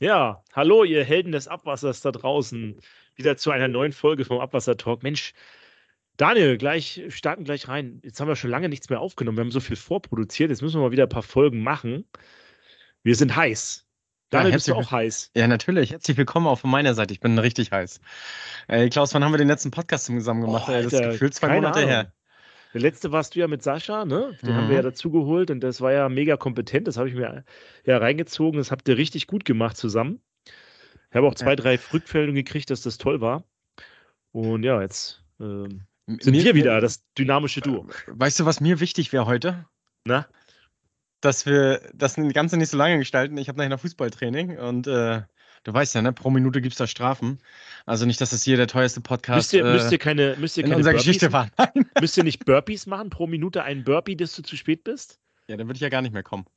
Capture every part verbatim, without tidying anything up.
Ja, hallo, ihr Helden des Abwassers da draußen. Wieder zu einer neuen Folge vom Abwasser-Talk. Mensch, Daniel, gleich starten gleich rein. Jetzt haben wir schon lange nichts mehr aufgenommen. Wir haben so viel vorproduziert. Jetzt müssen wir mal wieder ein paar Folgen machen. Wir sind heiß. Ja, Daniel, bist du herzlich, will- auch heiß? ja, natürlich. Herzlich willkommen auch von meiner Seite. Ich bin richtig heiß. Ey, Klaus, wann haben wir den letzten Podcast zusammen Oh, gemacht? Ey, das ist Alter, gefühlt zwei keine Monate Ahnung. her. Der letzte warst du ja mit Sascha, ne? Den haben wir ja Mhm. dazu geholt und das war ja mega kompetent. Das habe ich mir ja reingezogen. Das habt ihr richtig gut gemacht zusammen. Ich habe auch Ja. zwei, drei Rückmeldungen gekriegt, dass das toll war. Und ja, jetzt ähm, M- sind Mir, wir mir, wieder das dynamische Duo. weißt du, was mir wichtig wäre heute? Na? Dass wir das Ganze nicht so lange gestalten. Ich habe nachher noch Fußballtraining und äh, du weißt ja, ne, pro Minute gibt es da Strafen. Also nicht, dass das hier der teuerste Müsst Podcast ihr, müsst äh, ihr keine, müsst ihr in keine unserer Burpees, Geschichte war. Nein. müsst ihr nicht Burpees machen? Pro Minute einen Burpee, dass du zu spät bist? Ja, dann würde ich ja gar nicht mehr kommen.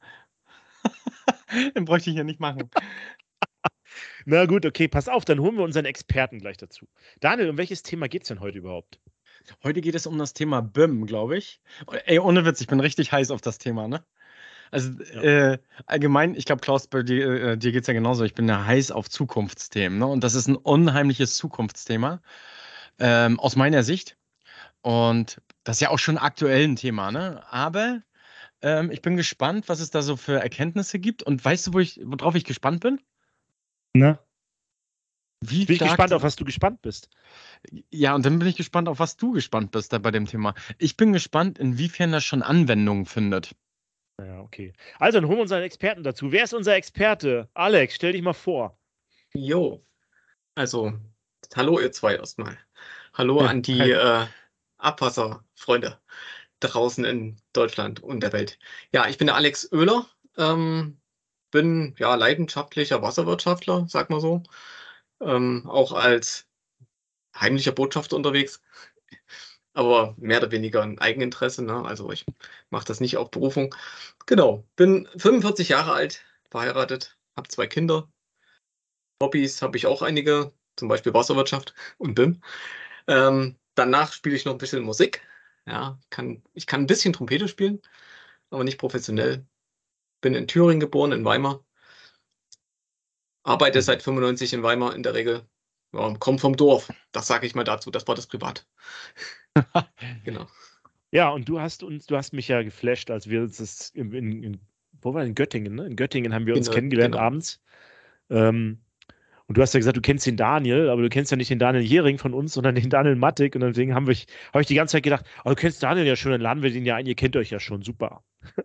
Den bräuchte ich ja nicht machen. Na gut, okay, pass auf, dann holen wir unseren Experten gleich dazu. Daniel, um welches Thema geht es denn heute überhaupt? Heute geht es um das Thema B I M, glaube ich. Ey, ohne Witz, ich bin richtig heiß auf das Thema, ne? Also Ja. äh, allgemein, ich glaube, Klaus, bei dir, äh, dir geht es ja genauso. Ich bin ja heiß auf Zukunftsthemen, ne? Und das ist ein unheimliches Zukunftsthema ähm, aus meiner Sicht. Und das ist ja auch schon aktuell ein Thema, ne? Aber ähm, ich bin gespannt, was es da so für Erkenntnisse gibt. Und weißt du, wo ich, worauf ich gespannt bin? Na? Wie Jetzt bin ich stark gespannt, auf die, was du gespannt bist. ja, und dann bin ich gespannt, auf was du gespannt bist da bei dem Thema. Ich bin gespannt, inwiefern das schon Anwendung findet. Ja, okay. Also, dann holen wir unseren Experten dazu. Wer ist unser Experte? Alex, stell dich mal vor. Jo, also, hallo ihr zwei erstmal. Hallo Ja, an die hi. äh, Abwasserfreunde draußen in Deutschland und der Welt. Ja, ich bin der Alex Oehler, ähm, bin ja leidenschaftlicher Wasserwirtschaftler, sag mal so. Ähm, auch als heimlicher Botschafter unterwegs, aber mehr oder weniger ein Eigeninteresse, ne? Also ich mache das nicht auf Berufung. Genau, bin fünfundvierzig Jahre alt, verheiratet, habe zwei Kinder. Hobbys habe ich auch einige, zum Beispiel Wasserwirtschaft und B I M. Ähm, danach spiele ich noch ein bisschen Musik. Ja, kann ich kann ein bisschen Trompete spielen, aber nicht professionell. Bin in Thüringen geboren, in Weimar. Arbeite Mhm. seit fünfundneunzig in Weimar in der Regel. Ja, komme vom Dorf. Das sage ich mal dazu. Das war das privat. Genau. Ja, und du hast uns, du hast mich ja geflasht, als wir uns das in, in, in wo war in Göttingen, ne? In Göttingen haben wir uns Genau, kennengelernt genau. abends. Ähm, Und du hast ja gesagt, du kennst den Daniel, aber du kennst ja nicht den Daniel Jering von uns, sondern den Daniel Mattig. Und deswegen haben wir, habe ich die ganze Zeit gedacht, oh, du kennst Daniel ja schon, dann laden wir den ja ein, ihr kennt euch ja schon, super.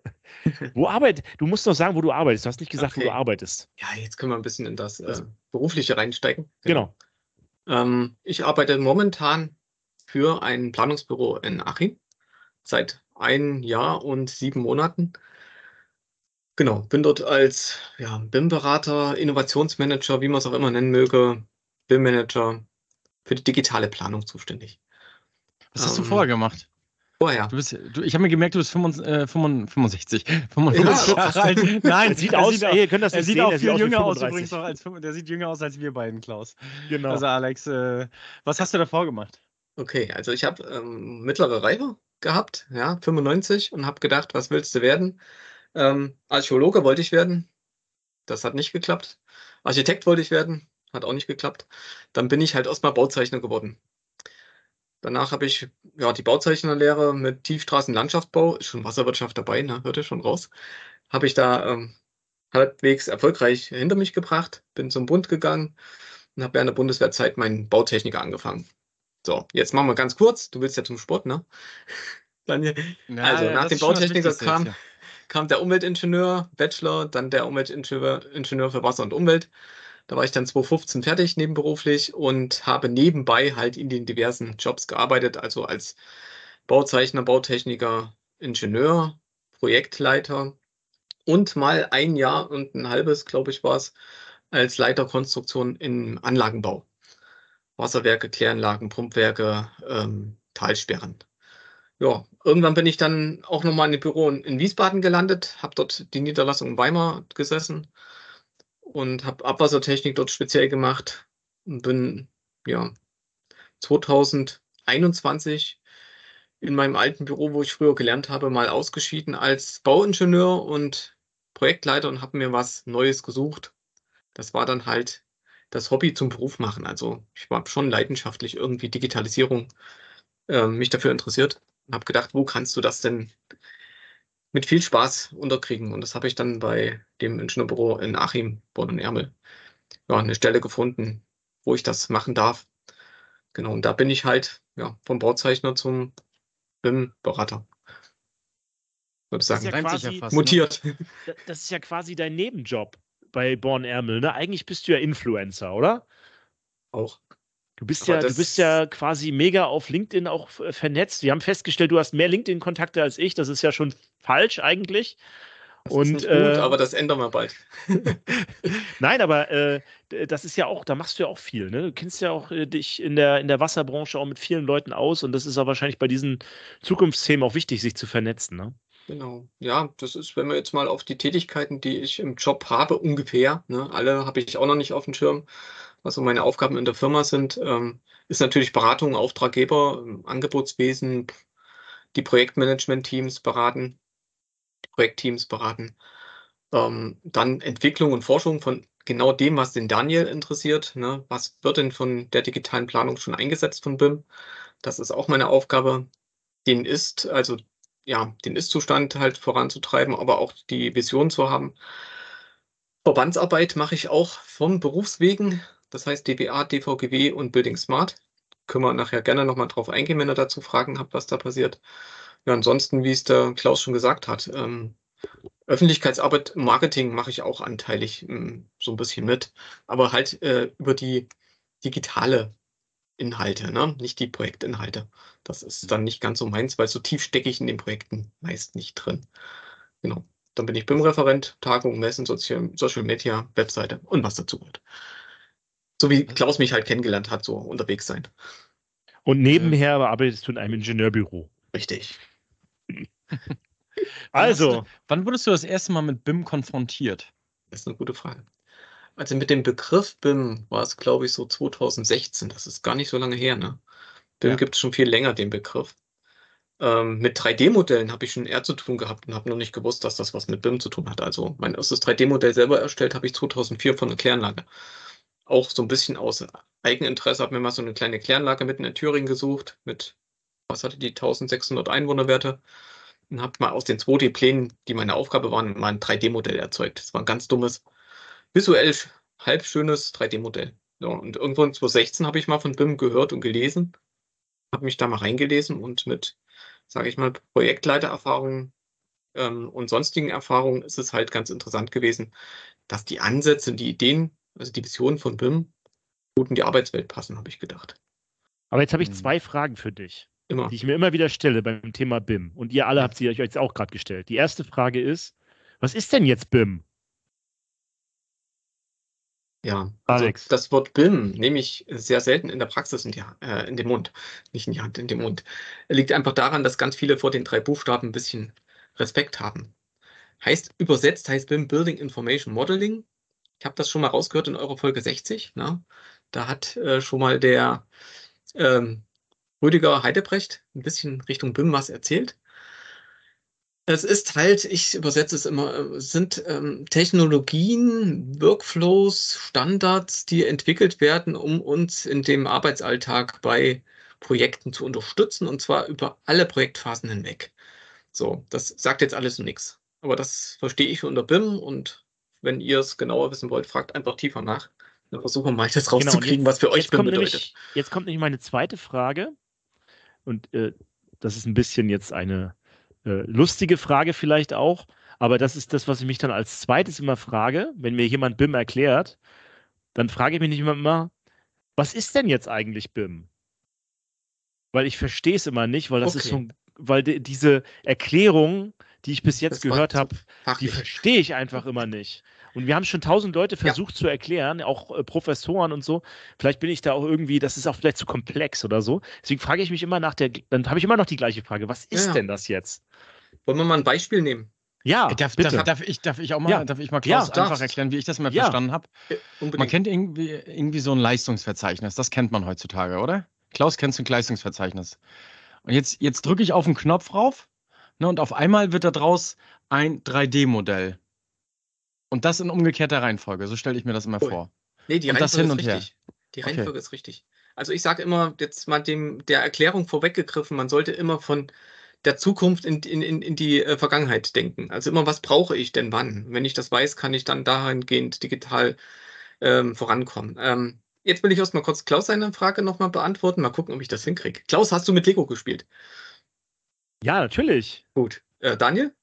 Wo arbeitet, du musst noch sagen, wo du arbeitest. Du hast nicht gesagt, wo du Okay. arbeitest. Ja, jetzt können wir ein bisschen in das äh, Also, Berufliche reinsteigen. genau. Ähm, ich arbeite momentan für ein Planungsbüro in Achim seit ein Jahr und sieben Monaten. Genau, bin dort als, ja, B I M-Berater, Innovationsmanager, wie man es auch immer nennen möge, B I M-Manager für die digitale Planung zuständig. Was hast du vorher Ähm, gemacht? vorher. Du bist, du, ich habe mir gemerkt, du bist fünfundsechzig, äh, fünfundsechzig, Ja, fünfundfünfzig auch Jahre alt. Nein, Er sieht er aus, sieht, ey, au- ihr könnt das er nicht sieht sehen, auch er sieht viel aus wie jünger aus übrigens fünfunddreißig. noch als, fünf- der sieht jünger aus als wir beiden, Klaus. Genau. Also Alex, äh, was hast du davor gemacht? Okay, also ich habe ähm, mittlere Reife gehabt, ja, fünfundneunzig, und habe gedacht, was willst du werden? Ähm, Archäologe wollte ich werden, das hat nicht geklappt. Architekt wollte ich werden, hat auch nicht geklappt. Dann bin ich halt erstmal Bauzeichner geworden. Danach habe ich, ja, die Bauzeichnerlehre mit Tiefstraßenlandschaftsbau, ist schon Wasserwirtschaft dabei, ne, hört ihr schon raus, habe ich da ähm, halbwegs erfolgreich hinter mich gebracht, bin zum Bund gegangen und habe während der Bundeswehrzeit meinen Bautechniker angefangen. So, jetzt machen wir ganz kurz. Du willst ja zum Sport, ne? Dann, Ja, also, ja, nach das dem ist schon das Bautechniker Wichtigste jetzt kam, hier. kam der Umweltingenieur, Bachelor, dann der Umweltingenieur Ingenieur für Wasser und Umwelt. Da war ich dann zweitausendfünfzehn fertig nebenberuflich und habe nebenbei halt in den diversen Jobs gearbeitet, also als Bauzeichner, Bautechniker, Ingenieur, Projektleiter und mal ein Jahr und ein halbes, glaube ich, war es, als Leiter Konstruktion im Anlagenbau. Wasserwerke, Kläranlagen, Pumpwerke, ähm, Talsperren. Ja, irgendwann bin ich dann auch noch mal in 'nem Büro in in Wiesbaden gelandet, habe dort die Niederlassung in Weimar gesessen und habe Abwassertechnik dort speziell gemacht und bin, ja, zweitausendeinundzwanzig in meinem alten Büro, wo ich früher gelernt habe, mal ausgeschieden als Bauingenieur und Projektleiter und habe mir was Neues gesucht. das war dann halt das Hobby zum Beruf machen. Also ich war schon leidenschaftlich irgendwie Digitalisierung, äh, mich dafür interessiert und habe gedacht, wo kannst du das denn mit viel Spaß unterkriegen? Und das habe ich dann bei dem Ingenieurbüro in Achim, Born und Ermel, ja, eine Stelle gefunden, wo ich das machen darf. Genau, und da bin ich halt ja, vom Bauzeichner zum B I M-Berater, würde ich Das ist sagen, ja Reimt sich ja quasi, fast, ne? mutiert. da- das ist ja quasi dein Nebenjob bei Born Ärmel, ne? Eigentlich bist du ja Influencer, oder? Auch. Du bist Aber ja, du bist das, ja quasi mega auf LinkedIn auch äh, vernetzt. Wir haben festgestellt, du hast mehr LinkedIn-Kontakte als ich. Das ist ja schon falsch eigentlich. das ist Und nicht gut, äh, aber das ändern wir bald. nein, aber äh, d- das ist ja auch, da machst du ja auch viel, ne? Du kennst ja auch äh, dich in der, in der Wasserbranche auch mit vielen Leuten aus und das ist auch wahrscheinlich bei diesen Zukunftsthemen auch wichtig, sich zu vernetzen, ne? Genau. Ja, das ist, wenn wir jetzt mal auf die Tätigkeiten, die ich im Job habe, ungefähr, ne, alle habe ich auch noch nicht auf dem Schirm, was so meine Aufgaben in der Firma sind, ähm, ist natürlich Beratung, Auftraggeber, ähm, Angebotswesen, die Projektmanagement-Teams beraten, die Projektteams beraten, ähm, dann Entwicklung und Forschung von genau dem, was den Daniel interessiert, ne? Was wird denn von der digitalen Planung schon eingesetzt von B I M? Das ist auch meine Aufgabe. Den Ist, also ja, den Ist-Zustand halt voranzutreiben, aber auch die Vision zu haben. Verbandsarbeit mache ich auch vom Berufswegen, das heißt D B A, D V G W und Building Smart. Können wir nachher gerne noch mal drauf eingehen, wenn ihr dazu Fragen habt, was da passiert. Ja, ansonsten, wie es der Klaus schon gesagt hat, ähm, Öffentlichkeitsarbeit, Marketing mache ich auch anteilig, hm, so ein bisschen mit, aber halt, äh, über die digitale Inhalte, ne, nicht die Projektinhalte. Das ist dann nicht ganz so meins, weil so tief stecke ich in den Projekten meist nicht drin. Genau. Dann bin ich B I M-Referent, Tagung, Messen, Sozial Social Media, Webseite und was dazu gehört. So wie Klaus mich halt kennengelernt hat, so unterwegs sein. Und Äh, nebenher arbeitest du in einem Ingenieurbüro. Richtig. wann hast du, Also, wann wurdest du das erste Mal mit B I M konfrontiert? Das ist eine gute Frage. Also, mit dem Begriff B I M war es, glaube ich, so zweitausendsechzehn. Das ist gar nicht so lange her, ne? B I M Ja. gibt es schon viel länger, den Begriff. Ähm, mit drei D-Modellen habe ich schon eher zu tun gehabt und habe noch nicht gewusst, dass das was mit B I M zu tun hat. Also, mein erstes drei D-Modell selber erstellt habe ich zweitausendvier von der Kläranlage. Auch so ein bisschen aus Eigeninteresse, habe mir mal so eine kleine Kläranlage mitten in Thüringen gesucht mit, was hatte die, eintausendsechshundert Einwohnerwerte, und habe mal aus den zwei D-Plänen, die meine Aufgabe waren, mal ein drei D-Modell erzeugt. Das war ein ganz dummes, visuell sch halb schönes drei D-Modell. Ja, und irgendwann zweitausendsechzehn habe ich mal von B I M gehört und gelesen, habe mich da mal reingelesen und mit, sage ich mal, Projektleitererfahrungen, ähm, und sonstigen Erfahrungen ist es halt ganz interessant gewesen, dass die Ansätze und die Ideen, also die Visionen von B I M gut in die Arbeitswelt passen, habe ich gedacht. aber jetzt habe ich Mhm. zwei Fragen für dich, Immer. die ich mir immer wieder stelle beim Thema B I M. Und ihr alle Ja. habt sie euch jetzt auch gerade gestellt. Die erste Frage ist, was ist denn jetzt B I M, Ja, also Alex? das Wort B I M nehme ich sehr selten in der Praxis in die Ha äh, in den Mund. Nicht in die Hand, in den Mund. Liegt einfach daran, dass ganz viele vor den drei Buchstaben 'n bisschen Respekt haben. Heißt übersetzt heißt B I M Building Information Modeling. Ich habe das schon mal rausgehört in eurer Folge sechzig, ne? Da hat, äh, schon mal der, ähm, Rüdiger Heidebrecht 'n bisschen Richtung B I M was erzählt. Es ist halt, ich übersetze es immer, äh, es sind, ähm, Technologien, Workflows, Standards, die entwickelt werden, um uns in dem Arbeitsalltag bei Projekten zu unterstützen, und zwar über alle Projektphasen hinweg. So, das sagt jetzt alles nix, aber das verstehe ich unter B I M, und wenn ihr es genauer wissen wollt, fragt einfach tiefer nach. Dann versuchen wir mal, das Genau, und rauszukriegen, was jetzt, für euch jetzt B I M kommt bedeutet. nämlich, jetzt kommt nämlich meine zweite Frage. Und äh, das ist ein bisschen jetzt eine äh, lustige Frage vielleicht auch, aber das ist das, was ich mich dann als zweites immer frage, wenn mir jemand B I M erklärt, dann frage ich mich nicht immer, immer, was ist denn jetzt eigentlich B I M? Weil ich verstehe es immer nicht, weil das ist so Okay, ein, weil die, diese Erklärung, die ich bis jetzt das war gehört zu habe, die fachlich. verstehe ich einfach immer nicht. Und wir haben schon tausend Leute Ja, versucht zu erklären, auch äh, Professoren und so. Vielleicht bin ich da auch irgendwie, das ist auch vielleicht zu komplex oder so. Deswegen frage ich mich immer nach der, dann habe ich immer noch die gleiche Frage. Was ja, ist ja. denn das jetzt? Wollen wir mal 'n Beispiel nehmen? Äh, Ja, Darf, darf, bitte. darf, ich, darf ich auch Ja, mal, darf ich mal ja, Klaus Du einfach darfst. erklären, wie ich das mal ja. verstanden habe? Äh, Man unbedingt. kennt irgendwie, irgendwie so ein Leistungsverzeichnis, das kennt man heutzutage, oder? Klaus, kennst du ein Leistungsverzeichnis? Und jetzt, jetzt drücke ich auf den Knopf rauf, ne, und auf einmal wird da draus ein drei D-Modell. Und das in umgekehrter Reihenfolge, so stelle ich mir das immer Cool. vor. Nee, die Und das Reihenfolge hin ist und her. richtig. Die Okay. Reihenfolge ist richtig. Also ich sage immer, jetzt mal dem der Erklärung vorweggegriffen, man sollte immer von der Zukunft in, in, in, in die äh, Vergangenheit denken. Also immer, was brauche ich denn wann? Wenn ich das weiß, kann ich dann dahingehend digital ähm, vorankommen. Ähm, jetzt will ich erst mal kurz Klaus seine Frage nochmal beantworten. Mal gucken, ob ich das hinkriege. Klaus, hast du mit Lego gespielt? Ja, natürlich. Gut. Äh, Daniel?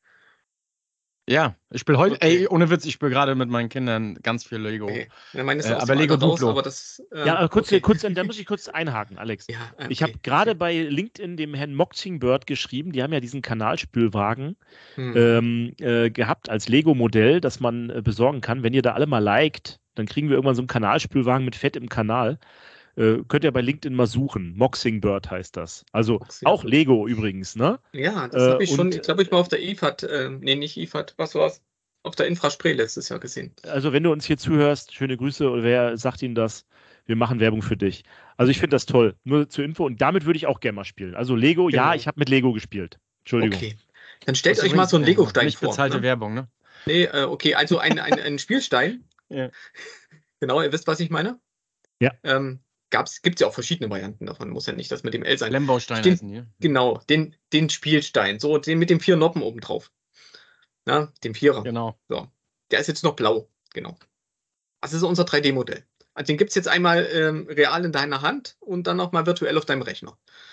Ja, ich spiele heute, Okay. ey, ohne Witz, ich spiele gerade mit meinen Kindern ganz viel Lego. Okay. Ja, meine ist Äh, aus aber dem Lego Alter raus, Duplo. aber das. Äh, Ja, aber kurz, okay. kurz, da muss ich kurz einhaken, Alex. Ja, äh, Ich habe okay. gerade Okay. bei LinkedIn dem Herrn Moxingbird geschrieben, die haben ja diesen Kanalspülwagen Hm. ähm, äh, gehabt als Lego-Modell, das man äh, besorgen kann. Wenn ihr da alle mal liked, dann kriegen wir irgendwann so einen Kanalspülwagen mit Fett im Kanal. Äh, könnt ihr bei LinkedIn mal suchen. Moxingbird heißt das. Also Moxingbird. auch Lego übrigens, ne? Ja, das Äh, habe ich schon, und ich glaube ich, mal auf der I F A T, äh, nee, nicht I F A T, was war's? Auf der Infraspray letztes Jahr gesehen. also wenn du uns hier zuhörst, schöne Grüße oder wer sagt Ihnen das? Wir machen Werbung für dich. Also ich finde das toll. Nur zur Info und damit würde ich auch gerne mal spielen. Also Lego, ja, Genau. ich habe mit Lego gespielt. Entschuldigung. Okay. Dann stellt Das ist euch mal so einen übrigens, äh, Lego-Stein Nicht vor. bezahlte Ne? Werbung, ne? Nee, äh, okay, also ein, ein, ein Spielstein. Ja. Genau, ihr wisst, was ich meine? Ja. Ähm, gab's, gibt's ja auch verschiedene Varianten davon. Muss ja nicht das mit dem L sein. Lemmbaustein Den- heißen die. Genau, den, den Spielstein. So, den mit den vier Noppen oben drauf. Na, den Vierer. Genau. So. Der ist jetzt noch blau. Genau. Das ist unser drei D-Modell. Also den gibt es jetzt einmal ähm, real in deiner Hand und dann nochmal virtuell auf deinem Rechner.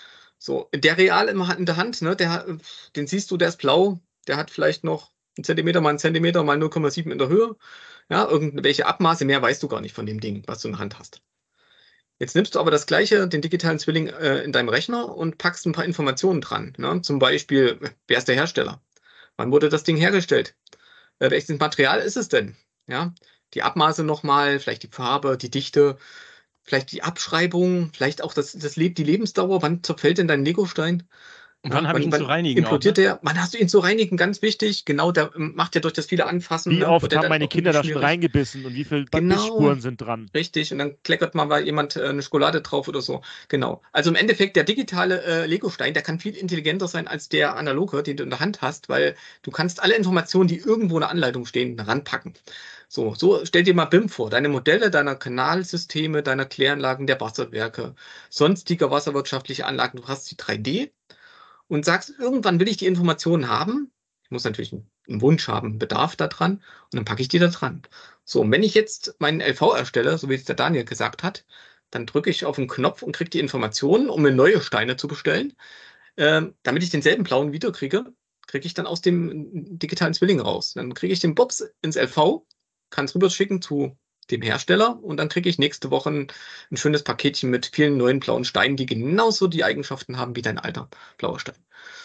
So, der real immer in der Hand, ne, der, den siehst du, der ist blau, der hat vielleicht noch einen Zentimeter mal einen Zentimeter mal null Komma sieben in der Höhe. Ja, irgendwelche Abmaße, mehr weißt du gar nicht von dem Ding, was du in der Hand hast. Jetzt nimmst du aber das gleiche, den digitalen Zwilling, äh, in deinem Rechner und packst ein paar Informationen dran. Ne? Zum Beispiel, wer ist der Hersteller? Wann wurde das Ding hergestellt? Äh, welches Material ist es denn? Ja, die Abmaße nochmal, vielleicht die Farbe, die Dichte, vielleicht die Abschreibung, vielleicht auch das, das Leb die Lebensdauer. Wann zerfällt denn dein Legostein? Und Ja, wann habe ich ihn wann zu reinigen auch, implodiert ne? der? Wann hast du ihn zu reinigen? Ganz wichtig. Genau, der ähm, macht ja durch das viele Anfassen. Wie ne, oft wird der haben dann meine auch Kinder da schon schmierig. reingebissen und wie viele Genau. Bissspuren sind dran? Richtig, und dann kleckert mal bei jemand äh, eine Schokolade drauf oder so. Genau. Also im Endeffekt, der digitale äh, Legostein, der kann viel intelligenter sein als der analoge, den du in der Hand hast, weil du kannst alle Informationen, die irgendwo in der Anleitung stehen, ranpacken. So, so stell dir mal B I M vor, deine Modelle deiner Kanalsysteme, deiner Kläranlagen, der Wasserwerke, sonstiger wasserwirtschaftliche Anlagen, du hast die drei D und sagst, irgendwann will ich die Informationen haben. Ich muss natürlich einen, einen Wunsch haben, einen Bedarf daran und dann packe ich die da dran. So, und wenn ich jetzt meinen L V erstelle, so wie es der Daniel gesagt hat, dann drücke ich auf einen Knopf und kriege die Informationen, um mir neue Steine zu bestellen. Ähm, damit ich denselben blauen wiederkriege, kriege ich dann aus dem digitalen Zwilling raus. Dann kriege ich den Bobs ins L V, kann es rüberschicken zu dem Hersteller und dann kriege ich nächste Woche ein, ein schönes Paketchen mit vielen neuen blauen Steinen, die genauso die Eigenschaften haben wie dein alter blauer Stein.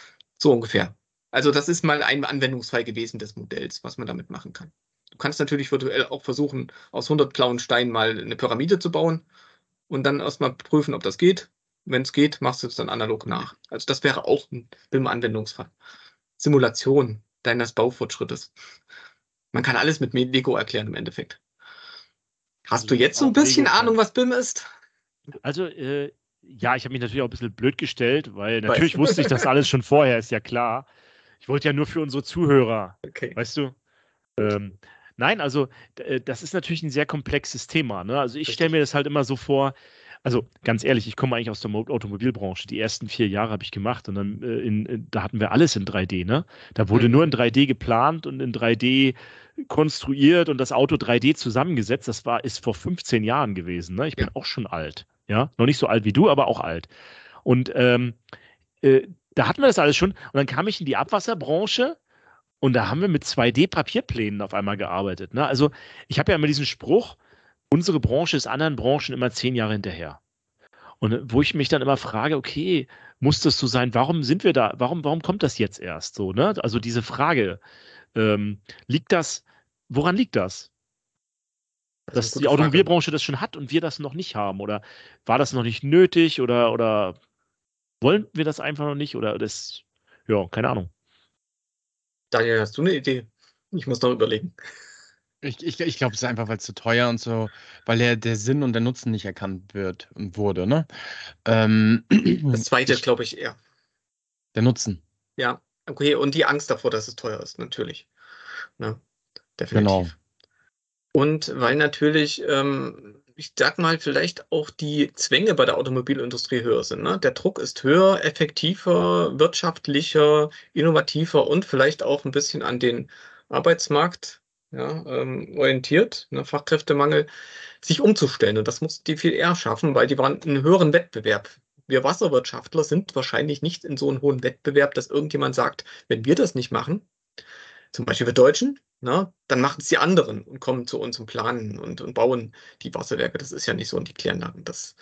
So ungefähr. Also das ist mal ein Anwendungsfall gewesen des Modells, was man damit machen kann. Du kannst natürlich virtuell auch versuchen, aus hundert blauen Steinen mal eine Pyramide zu bauen und dann erstmal prüfen, ob das geht. Wenn es geht, machst du es dann analog nach. Also das wäre auch ein B I M-Anwendungsfall. Simulation deines Baufortschrittes. Man kann alles mit Lego erklären im Endeffekt. Hast Also du jetzt so ein auch bisschen Lego-Fan. Ahnung, was B I M ist? Also, äh, ja, ich habe mich natürlich auch ein bisschen blöd gestellt, weil Weiß. natürlich wusste ich das alles schon vorher, ist ja klar. Ich wollte ja nur für unsere Zuhörer, Okay. weißt du? Ähm, nein, also d- äh, das ist natürlich ein sehr komplexes Thema. Ne? Also ich stelle Richtig. mir das halt immer so vor, also ganz ehrlich, ich komme eigentlich aus der Mo- Automobilbranche. Die ersten vier Jahre habe ich gemacht und dann äh, in, in, da hatten wir alles in drei D. Ne? Da wurde Mhm. nur in drei D geplant und in drei D konstruiert und das Auto drei D zusammengesetzt. Das war ist vor fünfzehn Jahren gewesen. Ne? Ich bin Ja. auch schon alt. Ja, noch nicht so alt wie du, aber auch alt. Und ähm, äh, da hatten wir das alles schon. Und dann kam ich in die Abwasserbranche und da haben wir mit zwei D-Papierplänen auf einmal gearbeitet. Ne? Also ich habe ja immer diesen Spruch, unsere Branche ist anderen Branchen immer zehn Jahre hinterher. Und äh, wo ich mich dann immer frage, okay, muss das so sein? Warum sind wir da? Warum, warum kommt das jetzt erst so? Ne? Also diese Frage, ähm, liegt das, woran liegt das? Das ist eine Dass gute die Frage. Automobilbranche das schon hat und wir das noch nicht haben? Oder war das noch nicht nötig? Oder, oder wollen wir das einfach noch nicht? Oder das, ja, keine Ahnung. Daniel, hast du eine Idee? Ich muss noch überlegen. Ich, ich, ich glaube, es ist einfach, weil es zu teuer und so, weil der, der Sinn und der Nutzen nicht erkannt wird und wurde, ne? Ähm, Das zweite, ich, glaube ich, eher. der Nutzen, Ja, okay. Und die Angst davor, dass es teuer ist, natürlich. Ne? Definitiv. genau. Und weil natürlich, ähm, ich sag mal, vielleicht auch die Zwänge bei der Automobilindustrie höher sind. Ne? Der Druck ist höher, effektiver, wirtschaftlicher, innovativer und vielleicht auch ein bisschen an den Arbeitsmarkt, ja, ähm, orientiert, ne? Fachkräftemangel, sich umzustellen. Und das mussten die viel eher schaffen, weil die waren in einem höheren Wettbewerb. Wir Wasserwirtschaftler sind wahrscheinlich nicht in so einem hohen Wettbewerb, dass irgendjemand sagt, wenn wir das nicht machen, zum Beispiel wir Deutschen, ne, dann machen es die anderen und kommen zu uns und planen und, und bauen die Wasserwerke. Das ist ja nicht so und die Kläranlagen. Das,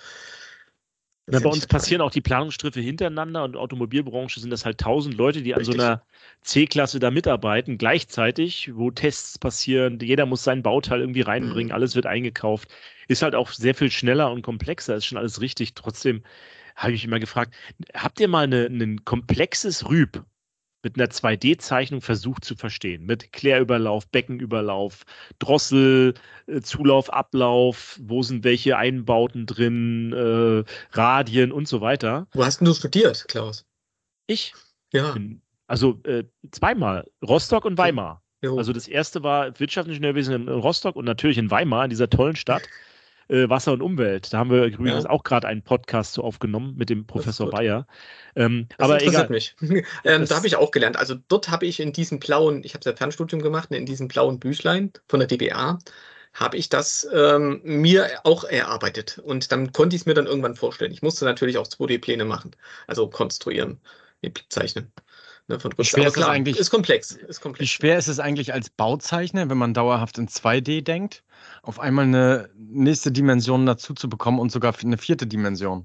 das Na, ist ja bei nicht uns der Fall. passieren auch die Planungsschritte hintereinander und Automobilbranche sind das halt tausend Leute, die an so Richtig. einer C-Klasse da mitarbeiten, gleichzeitig, wo Tests passieren, jeder muss sein Bauteil irgendwie reinbringen, Mhm. alles wird eingekauft. Ist halt auch sehr viel schneller und komplexer, ist schon alles richtig. Trotzdem habe ich mich immer gefragt, habt ihr mal eine, ein komplexes Rüb mit einer zwei D-Zeichnung versucht zu verstehen? Mit Klärüberlauf, Beckenüberlauf, Drossel, äh, Zulauf, Ablauf, wo sind welche Einbauten drin, äh, Radien und so weiter. Wo hast denn du studiert, Klaus? Ich Ja, bin, also äh, zweimal, Rostock und okay. Weimar. Jo. Also das erste war Wirtschaftsingenieurwesen in Rostock und natürlich in Weimar, in dieser tollen Stadt. Äh, Wasser und Umwelt. Da haben wir übrigens Ja, auch gerade einen Podcast zu aufgenommen mit dem das ist Professor gut. Bayer. Ähm, Das aber interessiert egal. mich. Ähm, da habe Das, ich auch gelernt. Also dort habe ich in diesem blauen, ich habe ja Fernstudium gemacht, ne, in diesem blauen Büchlein von der D B A, habe ich das ähm, mir auch erarbeitet. Und dann konnte ich es mir dann irgendwann vorstellen. Ich musste natürlich auch zwei D-Pläne machen, also konstruieren, nee, zeichnen, ne, von Wie Rüsten. schwer Aber ist das klar, eigentlich, ist komplex, ist wie komplex. schwer ist es eigentlich als Bauzeichner, wenn man dauerhaft in zwei D denkt, auf einmal eine nächste Dimension dazu zu bekommen und sogar eine vierte Dimension?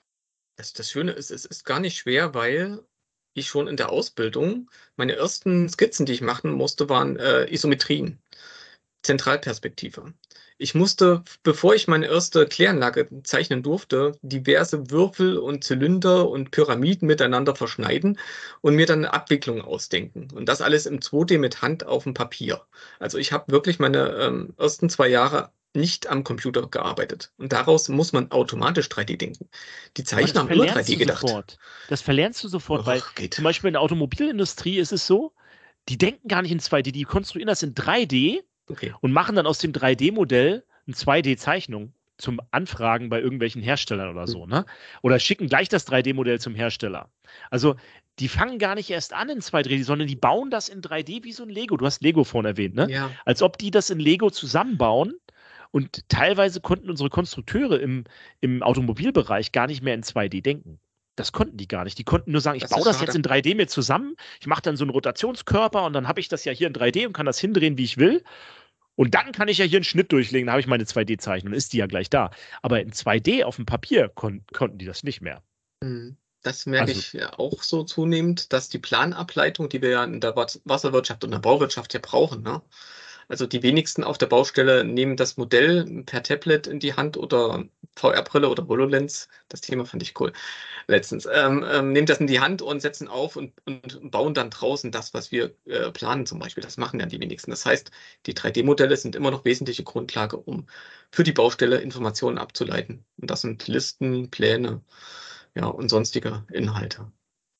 Das, das Schöne ist, es ist gar nicht schwer, weil ich schon in der Ausbildung, meine ersten Skizzen, die ich machen musste, waren äh, Isometrien. Zentralperspektive. Ich musste, bevor ich meine erste Kläranlage zeichnen durfte, diverse Würfel und Zylinder und Pyramiden miteinander verschneiden und mir dann eine Abwicklung ausdenken. Und das alles im zwei D mit Hand auf dem Papier. Also ich habe wirklich meine ähm, ersten zwei Jahre nicht am Computer gearbeitet. Und daraus muss man automatisch drei D denken. Die aber das Zeichner haben immer verlernst drei D du gedacht. sofort. Das verlernst du sofort, weil Och, zum geht. Beispiel in der Automobilindustrie ist es so, die denken gar nicht in zwei D, die konstruieren das in drei D Okay. und machen dann aus dem drei D-Modell eine zwei D-Zeichnung zum Anfragen bei irgendwelchen Herstellern oder Hm. so, ne? Oder schicken gleich das drei D-Modell zum Hersteller. Also die fangen gar nicht erst an in zwei D, sondern die bauen das in drei D wie so ein Lego. Du hast Lego vorhin erwähnt, ne? Ja. Als ob die das in Lego zusammenbauen. Und teilweise konnten unsere Konstrukteure im, im Automobilbereich gar nicht mehr in zwei D denken. Das konnten die gar nicht. Die konnten nur sagen, ich Das baue ist das jetzt schade. in drei D mir zusammen, ich mache dann so einen Rotationskörper und dann habe ich das ja hier in drei D und kann das hindrehen, wie ich will. Und dann kann ich ja hier einen Schnitt durchlegen, dann habe ich meine zwei D-Zeichnung, ist die ja gleich da. Aber in zwei D auf dem Papier kon konnten die das nicht mehr. Mhm. Das merke Also, ich ja auch so zunehmend, dass die Planableitung, die wir ja in der Wat- Wasserwirtschaft und der Bauwirtschaft ja brauchen, ne? Also die wenigsten auf der Baustelle nehmen das Modell per Tablet in die Hand oder V R-Brille oder HoloLens. Das Thema fand ich cool letztens. Ähm, ähm, nehmen das in die Hand und setzen auf und, und bauen dann draußen das, was wir äh, planen zum Beispiel. Das machen ja die wenigsten. Das heißt, die drei D-Modelle sind immer noch wesentliche Grundlage, um für die Baustelle Informationen abzuleiten. Und das sind Listen, Pläne, ja, und sonstige Inhalte.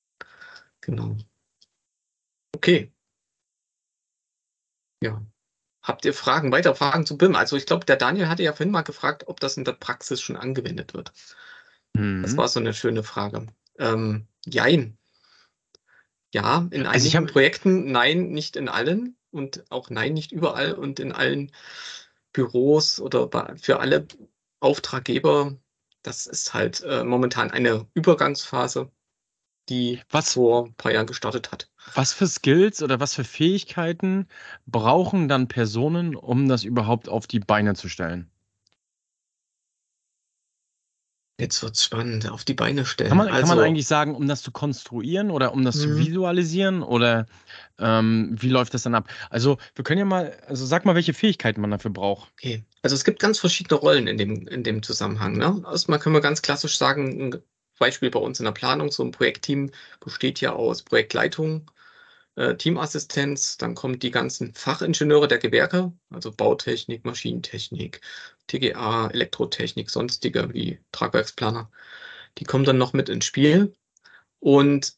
Genau. Okay, ja. Habt ihr Fragen, weitere Fragen zu B I M? Also ich glaube, der Daniel hatte ja vorhin mal gefragt, ob das in der Praxis schon angewendet wird. Das Mhm. war so eine schöne Frage. Ähm, jein. Ja, in Also ich einigen habe, Projekten, nein, nicht in allen und auch nein, nicht überall und in allen Büros oder bei, für alle Auftraggeber. Das ist halt äh, momentan eine Übergangsphase, die was, vor ein paar Jahren gestartet hat. was für Skills oder was für Fähigkeiten brauchen dann Personen, um das überhaupt auf die Beine zu stellen? Jetzt wird's spannend, auf die Beine Kann stellen. man, kann man Also, eigentlich sagen, um das zu konstruieren oder um das zu hm, visualisieren oder ähm, wie läuft das dann ab? Also wir können ja mal, also sag mal, welche Fähigkeiten man dafür braucht. okay. Also es gibt ganz verschiedene Rollen in dem, in dem Zusammenhang. Ne? Erstmal können wir ganz klassisch sagen, ein Beispiel bei uns in der Planung, so ein Projektteam besteht ja aus Projektleitung, äh, Teamassistenz, dann kommen die ganzen Fachingenieure der Gewerke, also Bautechnik, Maschinentechnik, T G A, Elektrotechnik, sonstige wie Tragwerksplaner. Die kommen dann noch mit ins Spiel. Und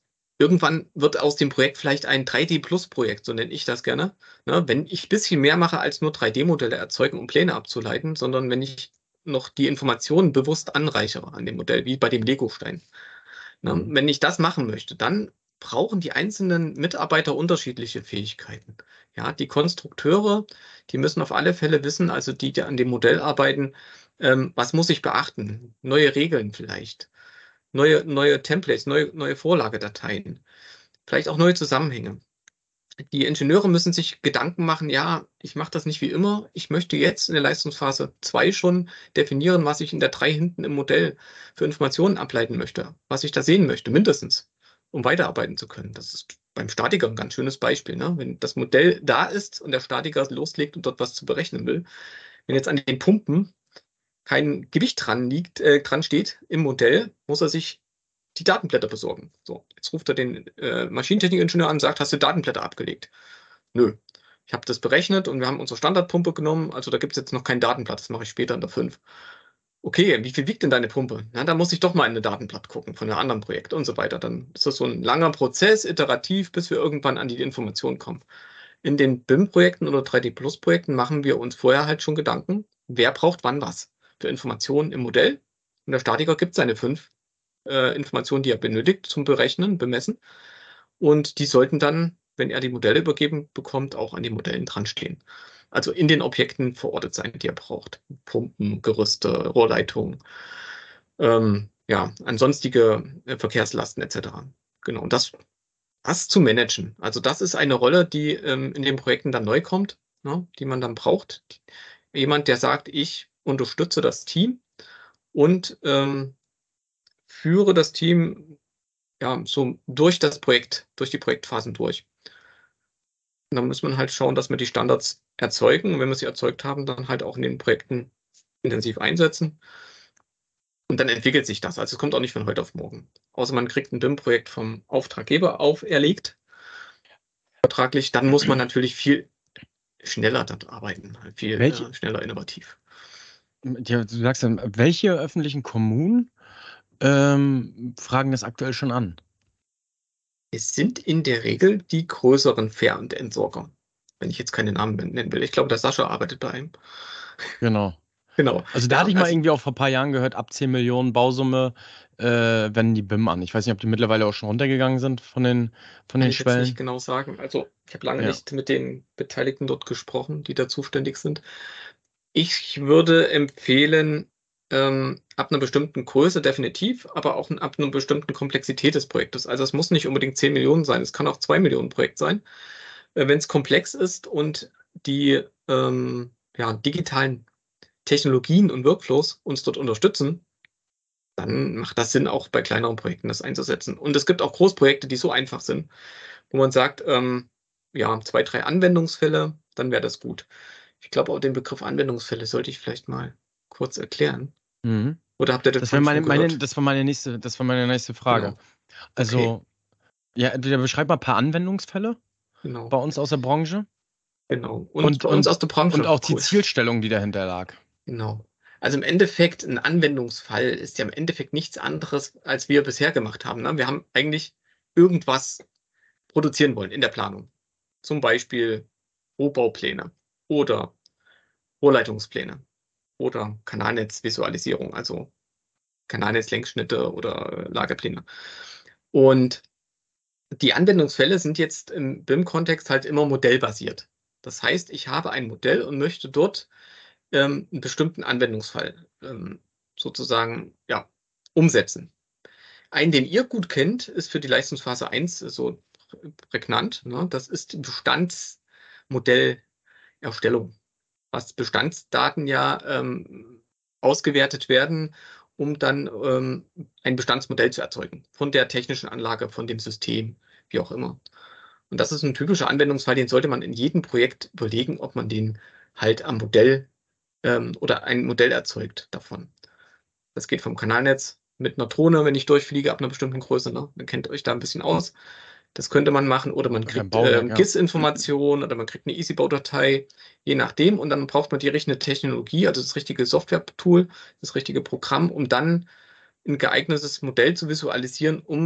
irgendwann wird aus dem Projekt vielleicht ein drei D Plus Projekt, so nenne ich das gerne. Ne? Wenn ich ein bisschen mehr mache, als nur drei D Modelle erzeugen, um Pläne abzuleiten, sondern wenn ich noch die Informationen bewusst anreichere an dem Modell, wie bei dem Lego-Stein. Ne? Mhm. Wenn ich das machen möchte, dann brauchen die einzelnen Mitarbeiter unterschiedliche Fähigkeiten. Ja, die Konstrukteure, die müssen auf alle Fälle wissen, also die, die an dem Modell arbeiten, ähm, was muss ich beachten? Neue Regeln vielleicht, neue, neue Templates, neue, neue Vorlagedateien, vielleicht auch neue Zusammenhänge. Die Ingenieure müssen sich Gedanken machen, ja, ich mache das nicht wie immer, ich möchte jetzt in der Leistungsphase zwei schon definieren, was ich in der drei hinten im Modell für Informationen ableiten möchte, was ich da sehen möchte, mindestens, um weiterarbeiten zu können. Das ist beim Statiker ein ganz schönes Beispiel. Ne? Wenn das Modell da ist und der Statiker loslegt und dort was zu berechnen will, wenn jetzt an den Pumpen kein Gewicht dran liegt, äh, dran steht im Modell, muss er sich die Datenblätter besorgen. So, jetzt ruft er den äh, Maschinentechnikingenieur an und sagt, hast du Datenblätter abgelegt? Nö. Ich habe das berechnet und wir haben unsere Standardpumpe genommen, also da gibt es jetzt noch kein Datenblatt, das mache ich später in der fünf. Okay, wie viel wiegt denn deine Pumpe? Na, da muss ich doch mal in ein Datenblatt gucken von einem anderen Projekt und so weiter. Dann ist das so ein langer Prozess, iterativ, bis wir irgendwann an die Informationen kommen. In den B I M-Projekten oder drei D Plus-Projekten machen wir uns vorher halt schon Gedanken, wer braucht wann was für Informationen im Modell. Und der Statiker gibt seine fünf äh, Informationen, die er benötigt zum Berechnen, Bemessen. Und die sollten dann, wenn er die Modelle übergeben bekommt, auch an den Modellen dran stehen. Also in den Objekten verortet sein, die er braucht. Pumpen, Gerüste, Rohrleitungen, ähm, ja, ansonstige äh, Verkehrslasten et cetera. Genau, und das, das zu managen. Also das ist eine Rolle, die ähm, in den Projekten dann neu kommt, ne, die man dann braucht. Jemand, der sagt, ich unterstütze das Team und ähm, führe das Team ja, so durch das Projekt, durch die Projektphasen durch. Und dann muss man halt schauen, dass wir die Standards erzeugen und wenn wir sie erzeugt haben, dann halt auch in den Projekten intensiv einsetzen. Und dann entwickelt sich das. Also es kommt auch nicht von heute auf morgen. Außer man kriegt ein B I M-Projekt vom Auftraggeber auferlegt, vertraglich, dann muss man natürlich viel schneller dort arbeiten, viel Welche, äh, schneller innovativ. ja, du sagst dann, welche öffentlichen Kommunen ähm, fragen das aktuell schon an? Es sind in der Regel die größeren Fähr- und Entsorger, wenn ich jetzt keine Namen nennen will. Ich glaube, der Sascha arbeitet bei einem. Genau. Genau. Also da Ja, hatte ich mal also irgendwie auch vor ein paar Jahren gehört, ab zehn Millionen Bausumme äh, wenden die B I M an. Ich weiß nicht, ob die mittlerweile auch schon runtergegangen sind von den, von kann den ich jetzt nicht Schwellen. genau sagen. Also ich habe lange Ja. nicht mit den Beteiligten dort gesprochen, die da zuständig sind. Ich würde empfehlen, ähm, ab einer bestimmten Größe definitiv, aber auch ab einer bestimmten Komplexität des Projektes. Also es muss nicht unbedingt zehn Millionen sein, es kann auch zwei Millionen Projekt sein. Äh, wenn es komplex ist und die ähm, ja, digitalen Technologien und Workflows uns dort unterstützen, dann macht das Sinn, auch bei kleineren Projekten das einzusetzen. Und es gibt auch Großprojekte, die so einfach sind, wo man sagt, ähm, ja, zwei, drei Anwendungsfälle, dann wäre das gut. Ich glaube, auch den Begriff Anwendungsfälle sollte ich vielleicht mal kurz erklären. Mhm. Oder habt ihr Das wäre davon meine, schon meine, gehört? das war meine nächste, das war meine nächste Frage. Genau. Okay, Also, ja, entweder beschreib mal ein paar Anwendungsfälle bei genau, uns aus der Branche genau. Und und, bei uns und, aus der und Branche, auch die cool. Zielstellung, die dahinter lag. Genau. Also im Endeffekt, ein Anwendungsfall ist ja im Endeffekt nichts anderes, als wir bisher gemacht haben. Ne? Wir haben eigentlich irgendwas produzieren wollen in der Planung. Zum Beispiel Rohbaupläne oder Rohrleitungspläne oder Kanalnetzvisualisierung, also Kanalnetzlängsschnitte oder Lagerpläne. Und die Anwendungsfälle sind jetzt im B I M-Kontext halt immer modellbasiert. Das heißt, ich habe ein Modell und möchte dort ähm, einen bestimmten Anwendungsfall ähm, sozusagen ja, umsetzen. Einen, den ihr gut kennt, ist für die Leistungsphase eins so prägnant. Ne? Das ist die Bestandsmodellerstellung, was Bestandsdaten ja ähm, ausgewertet werden, um dann ähm, ein Bestandsmodell zu erzeugen von der technischen Anlage, von dem System, wie auch immer. Und das ist ein typischer Anwendungsfall, den sollte man in jedem Projekt überlegen, ob man den halt am Modell ähm, oder ein Modell erzeugt davon. Das geht vom Kanalnetz mit einer Drohne, wenn ich durchfliege ab einer bestimmten Größe. Ne? Dann kennt ihr euch da ein bisschen aus. Das könnte man machen oder man Oder ein kriegt ähm, Bauwerk, ja. G I S-Informationen oder man kriegt eine EasyBau-Datei, je nachdem. Und dann braucht man die richtige Technologie, also das richtige Software-Tool, das richtige Programm, um dann ein geeignetes Modell zu visualisieren, um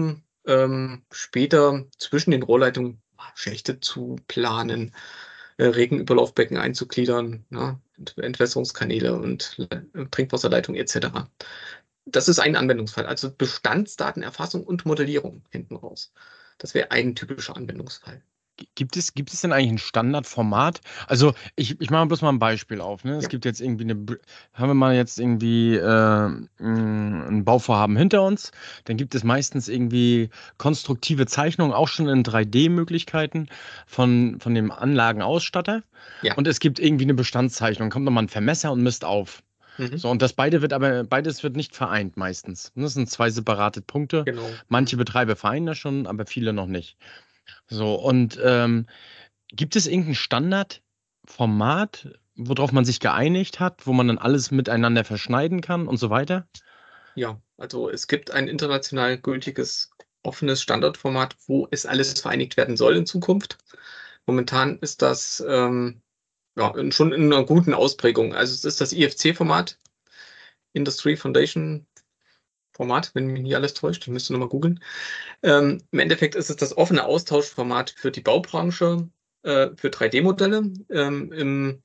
ähm, später zwischen den Rohrleitungen Schächte zu planen, äh, Regenüberlaufbecken einzugliedern, ne, Ent Entwässerungskanäle und Le Trinkwasserleitung et cetera. Das ist ein Anwendungsfall, also Bestandsdatenerfassung und Modellierung hinten raus. Das wäre ein typischer Anwendungsfall. Gibt es, gibt es denn eigentlich ein Standardformat? Also ich, ich mache bloß mal ein Beispiel auf. Ne? Es Ja. gibt jetzt irgendwie eine, Br- haben wir mal jetzt irgendwie äh, mh, ein Bauvorhaben hinter uns, dann gibt es meistens irgendwie konstruktive Zeichnungen, auch schon in drei D-Möglichkeiten von, von dem Anlagenausstatter. Ja. Und es gibt irgendwie eine Bestandszeichnung, kommt nochmal ein Vermesser und misst auf. Mhm. So, und das beide wird aber, beides wird nicht vereint meistens. Das sind zwei separate Punkte. Genau. Manche Betreiber vereinen das schon, aber viele noch nicht. So, und ähm, gibt es irgendein Standardformat, worauf man sich geeinigt hat, wo man dann alles miteinander verschneiden kann und so weiter? Ja, also es gibt ein international gültiges offenes Standardformat, wo es alles vereinigt werden soll in Zukunft. Momentan ist das ähm, ja, in, schon in einer guten Ausprägung. Also es ist das I F C-Format, Industry Foundation Format, wenn mich nicht alles täuscht, ich müsste nochmal googeln. Ähm, Im Endeffekt ist es das offene Austauschformat für die Baubranche, äh, für drei D-Modelle. Ähm, Im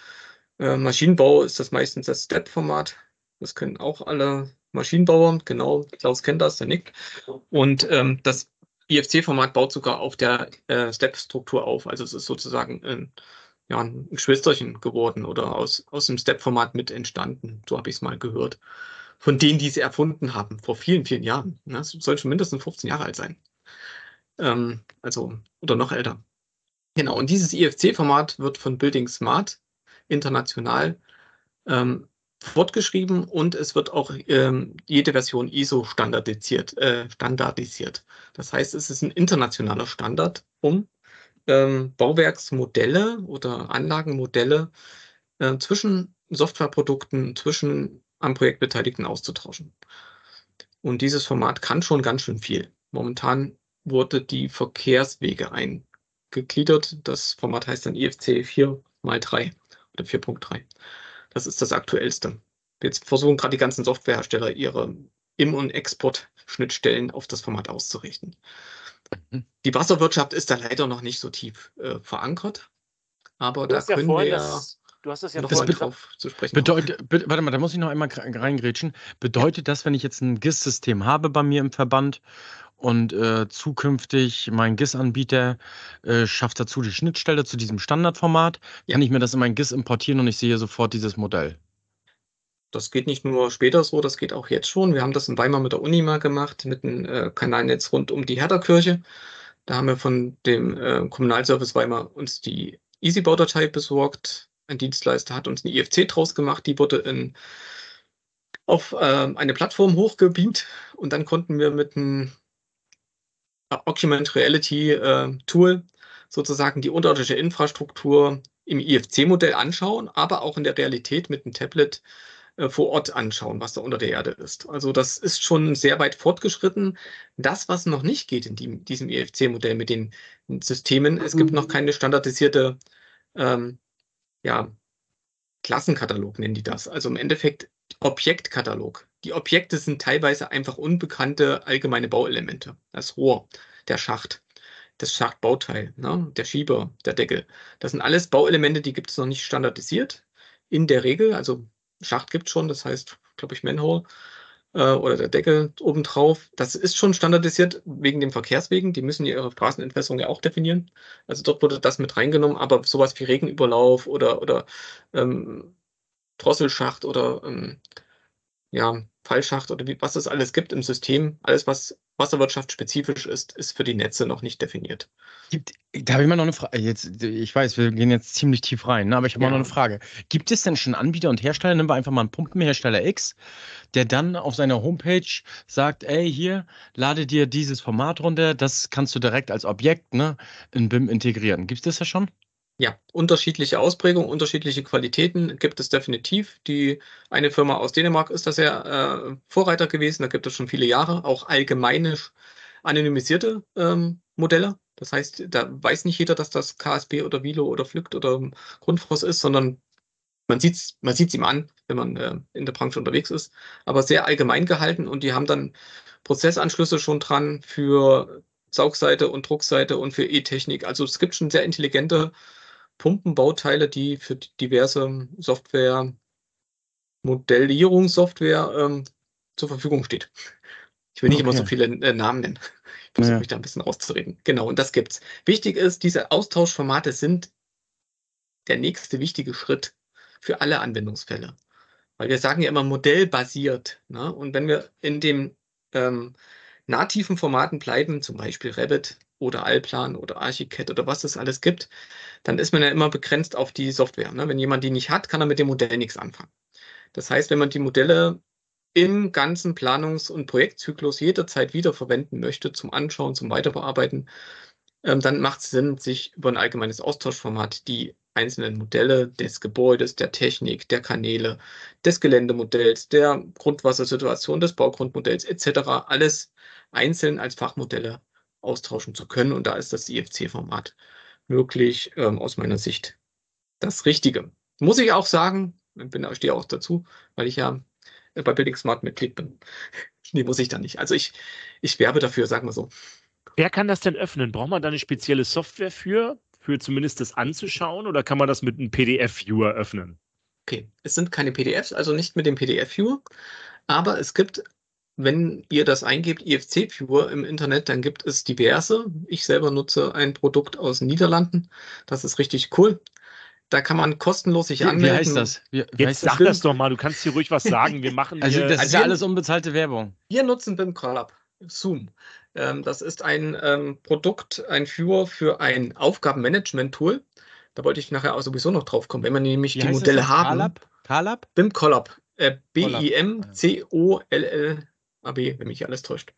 äh, Maschinenbau ist das meistens das Step-Format. Das können auch alle Maschinenbauer, genau. Klaus kennt das, der Nick. Und ähm, das I F C-Format baut sogar auf der äh, Step-Struktur auf. Also es ist sozusagen ein, ja, ein Geschwisterchen geworden oder aus, aus dem Step-Format mit entstanden. So habe ich es mal gehört. Von denen, die es erfunden haben, vor vielen, vielen Jahren. Ne? Das soll schon mindestens fünfzehn Jahre alt sein. Ähm, also, oder noch älter. Genau, und dieses I F C-Format wird von Building Smart international ähm, fortgeschrieben und es wird auch ähm, jede Version I S O standardisiert, äh, standardisiert. Das heißt, es ist ein internationaler Standard, um ähm, Bauwerksmodelle oder Anlagenmodelle äh, zwischen Softwareprodukten, zwischen am Projekt Beteiligten auszutauschen. Und dieses Format kann schon ganz schön viel. Momentan wurde die Verkehrswege eingegliedert. Das Format heißt dann I F C vier mal drei oder vier Punkt drei. Das ist das aktuellste. Jetzt versuchen gerade die ganzen Softwarehersteller ihre Im- und Export-Schnittstellen auf das Format auszurichten. Mhm. Die Wasserwirtschaft ist da leider noch nicht so tief äh, verankert, aber Du da hast ja können vorhin wir das, du hast das ja ein Das bisschen vorhin be drauf zu sprechen kommen. bedeutet, be warte mal, da muss ich noch einmal gre- reingrätschen. Bedeutet das, wenn ich jetzt ein G I S-System habe bei mir im Verband und äh, zukünftig mein G I S-Anbieter äh, schafft dazu die Schnittstelle zu diesem Standardformat, Ja. kann ich mir das in mein G I S importieren und ich sehe sofort dieses Modell? Das geht nicht nur später so, das geht auch jetzt schon. Wir haben das in Weimar mit der Uni mal gemacht, mit einem äh, Kanalnetz rund um die Herderkirche. Da haben wir von dem äh, Kommunalservice Weimar uns die EasyBau-Datei besorgt. Ein Dienstleister hat uns eine I F C draus gemacht, die wurde in, auf äh, eine Plattform hochgebeamt und dann konnten wir mit einem Augmented Reality äh, Tool sozusagen die unterirdische Infrastruktur im I F C-Modell anschauen, aber auch in der Realität mit einem Tablet äh, vor Ort anschauen, was da unter der Erde ist. Also das ist schon sehr weit fortgeschritten. Das, was noch nicht geht in die, diesem I F C-Modell mit den Systemen, es gibt noch keine standardisierte ähm, ja, Klassenkatalog, nennen die das. Also im Endeffekt Objektkatalog. Die Objekte sind teilweise einfach unbekannte allgemeine Bauelemente. Das Rohr, der Schacht, das Schachtbauteil, ne, der Schieber, der Deckel. Das sind alles Bauelemente, die gibt es noch nicht standardisiert. In der Regel, also Schacht gibt es schon, das heißt, glaube ich, Manhole äh, oder der Deckel obendrauf. Das ist schon standardisiert wegen den Verkehrswegen. Die müssen ihre Straßenentwässerung ja auch definieren. Also dort wurde das mit reingenommen, aber sowas wie Regenüberlauf oder, oder ähm, Drosselschacht oder ähm, ja, Fallschacht oder wie, was es alles gibt im System, alles, was wasserwirtschaftsspezifisch ist, ist für die Netze noch nicht definiert. Gibt, da habe ich mal noch eine Frage. Jetzt, ich weiß, wir gehen jetzt ziemlich tief rein, ne? Aber ich habe mal noch eine Ja, Frage. Gibt es denn schon Anbieter und Hersteller, nehmen wir einfach mal einen Pumpenhersteller X, der dann auf seiner Homepage sagt, ey, hier, lade dir dieses Format runter, das kannst du direkt als Objekt, ne, in B I M integrieren. Gibt es das ja schon? ja, unterschiedliche Ausprägungen, unterschiedliche Qualitäten gibt es definitiv. Die eine Firma aus Dänemark ist da sehr äh, Vorreiter gewesen, da gibt es schon viele Jahre auch allgemeine anonymisierte ähm, Modelle. Das heißt, da weiß nicht jeder, dass das K S B oder Vilo oder Flügt oder Grundfos ist, sondern Man sieht es man sieht's ihm an, wenn man äh, in der Branche unterwegs ist, aber sehr allgemein gehalten und die haben dann Prozessanschlüsse schon dran für Saugseite und Druckseite und für E-Technik. Also es gibt schon sehr intelligente Pumpenbauteile, die für diverse Software, Modellierungssoftware ähm, zur Verfügung steht. Ich will nicht immer so Okay. viele äh, Namen nennen. Ich versuche Ja. mich da ein bisschen rauszureden. Genau, und das gibt's. Wichtig ist, diese Austauschformate sind der nächste wichtige Schritt für alle Anwendungsfälle. Weil wir sagen ja immer modellbasiert. Ne? Und wenn wir in den ähm, nativen Formaten bleiben, zum Beispiel Revit oder Allplan oder Archicad oder was es alles gibt, dann ist man ja immer begrenzt auf die Software. Ne? Wenn jemand die nicht hat, kann er mit dem Modell nichts anfangen. Das heißt, wenn man die Modelle im ganzen Planungs- und Projektzyklus jederzeit wiederverwenden möchte, zum Anschauen, zum Weiterbearbeiten, ähm, dann macht es Sinn, sich über ein allgemeines Austauschformat die einzelnen Modelle des Gebäudes, der Technik, der Kanäle, des Geländemodells, der Grundwassersituation, des Baugrundmodells et cetera alles einzeln als Fachmodelle austauschen zu können. Und da ist das I F C-Format wirklich ähm, aus meiner Sicht das Richtige. Muss ich auch sagen, ich bin, stehe auch dazu, weil ich ja bei Building Smart Mitglied bin. Nee, muss ich da nicht. Also ich, ich werbe dafür, sagen wir so. Wer kann das denn öffnen? Braucht man da eine spezielle Software für, für zumindest das anzuschauen, oder kann man das mit einem P D F-Viewer öffnen? Okay, es sind keine P D Fs, also nicht mit dem P D F-Viewer, aber es gibt, wenn ihr das eingebt, I F C-Viewer im Internet, dann gibt es diverse. Ich selber nutze ein Produkt aus den Niederlanden. Das ist richtig cool. Da kann man kostenlos sich Wie, wie anmelden. heißt das? Wie, wie Jetzt heißt das? sag das doch mal, du kannst hier ruhig was sagen. Wir machen Also, hier. das Also ist ja wir- alles unbezahlte Werbung. Wir nutzen B I M Collab, Zoom. Ähm, das ist ein ähm, Produkt, ein Viewer für ein Aufgabenmanagement-Tool. Da wollte ich nachher auch sowieso noch drauf kommen, wenn wir nämlich Wie die heißt Modelle das? haben. Calab? Calab? B I M Collab. Äh, B Collab. I M C O L L A B, wenn mich alles täuscht.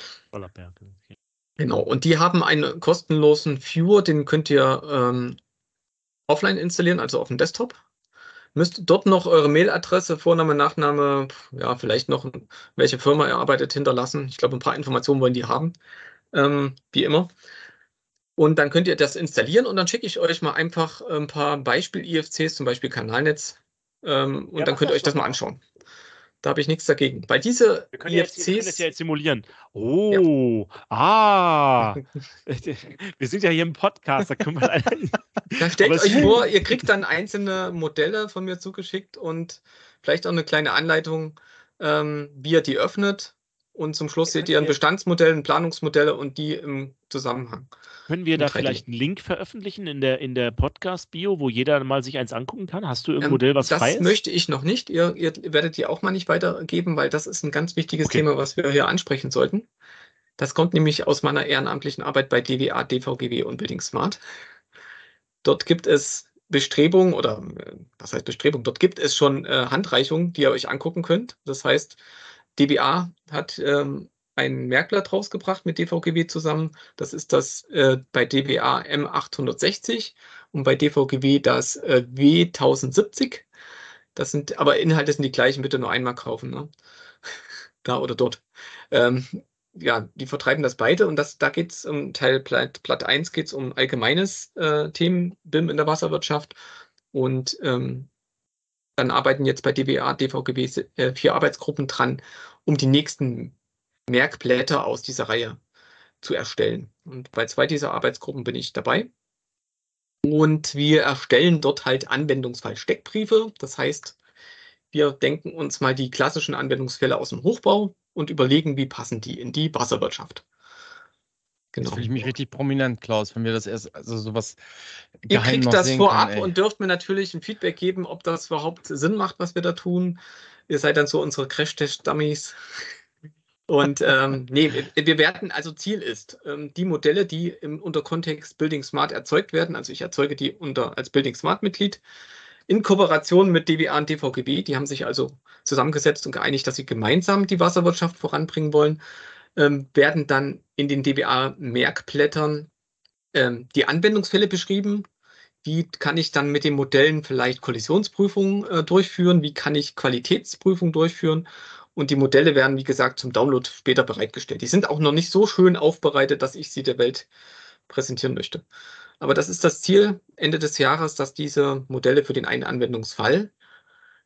Genau. Und die haben einen kostenlosen Viewer, den könnt ihr ähm, offline installieren, also auf dem Desktop. Müsst dort noch eure Mailadresse, Vorname, Nachname, ja, vielleicht noch welche Firma ihr arbeitet, hinterlassen. Ich glaube, ein paar Informationen wollen die haben, ähm, wie immer. Und dann könnt ihr das installieren und dann schicke ich euch mal einfach ein paar Beispiel-I F Cs, zum Beispiel Kanalnetz. Ähm, und Ja, dann mach könnt ihr das euch das doch mal mal. anschauen. Da habe ich nichts dagegen. Bei diese Wir können, ja jetzt, wir können das I F Cs. ja jetzt simulieren. Oh, ah. Wir sind ja hier im Podcast, da können wir leider. Da stellt Aber es- euch vor, ihr kriegt dann einzelne Modelle von mir zugeschickt und vielleicht auch eine kleine Anleitung, ähm, wie ihr die öffnet. Und zum Schluss Ja, seht ihr ein könnt ihr- Bestandsmodell, ein Planungsmodell und die im Zusammenhang. Können wir in da drei D. vielleicht einen Link veröffentlichen in der, in der Podcast-Bio, wo jeder mal sich eins angucken kann? Hast du irgendein Ähm, Modell, was das frei ist? möchte ich noch nicht. Ihr, ihr werdet die auch mal nicht weitergeben, weil das ist ein ganz wichtiges Okay. Thema, was wir hier ansprechen sollten. Das kommt nämlich aus meiner ehrenamtlichen Arbeit bei D W A, D V G W und Building Smart. Dort gibt es Bestrebungen oder äh, was heißt Bestrebungen? Dort gibt es schon äh, Handreichungen, die ihr euch angucken könnt. Das heißt, D W A hat ähm, ein Merkblatt rausgebracht mit D V G W zusammen. Das ist das äh, bei D W A M achthundertsechzig und bei D V G W das äh, W tausendsiebzig. Das sind, aber Inhalte sind die gleichen, bitte nur einmal kaufen. Ne? Da oder dort. Ähm, ja, die vertreiben das beide und das, da geht es um Teil Blatt, Blatt eins geht es um allgemeines äh, Themen B I M in der Wasserwirtschaft und ähm, dann arbeiten jetzt bei D W A, D V G W äh, vier Arbeitsgruppen dran, um die nächsten Merkblätter aus dieser Reihe zu erstellen. Und bei zwei dieser Arbeitsgruppen bin ich dabei. Und wir erstellen dort halt Anwendungsfall-Steckbriefe. Das heißt, wir denken uns mal die klassischen Anwendungsfälle aus dem Hochbau und überlegen, wie passen die in die Wasserwirtschaft. Jetzt Genau. fühle ich mich richtig prominent, Klaus, wenn wir das erst, also sowas Ihr geheim kriegt noch das sehen vorab können, ey. und dürft mir natürlich ein Feedback geben, ob das überhaupt Sinn macht, was wir da tun. Ihr seid dann so unsere Crash-Test-Dummies. Und ähm, nee, wir, wir werden, also Ziel ist, ähm, die Modelle, die im, unter Kontext Building Smart erzeugt werden, also ich erzeuge die unter als Building Smart Mitglied, in Kooperation mit D W A und D V G W, die haben sich also zusammengesetzt und geeinigt, dass sie gemeinsam die Wasserwirtschaft voranbringen wollen, ähm, werden dann in den D W A-Merkblättern ähm, die Anwendungsfälle beschrieben. Wie kann ich dann mit den Modellen vielleicht Kollisionsprüfungen äh, durchführen? Wie kann ich Qualitätsprüfungen durchführen? Und die Modelle werden, wie gesagt, zum Download später bereitgestellt. Die sind auch noch nicht so schön aufbereitet, dass ich sie der Welt präsentieren möchte. Aber das ist das Ziel Ende des Jahres, dass diese Modelle für den einen Anwendungsfall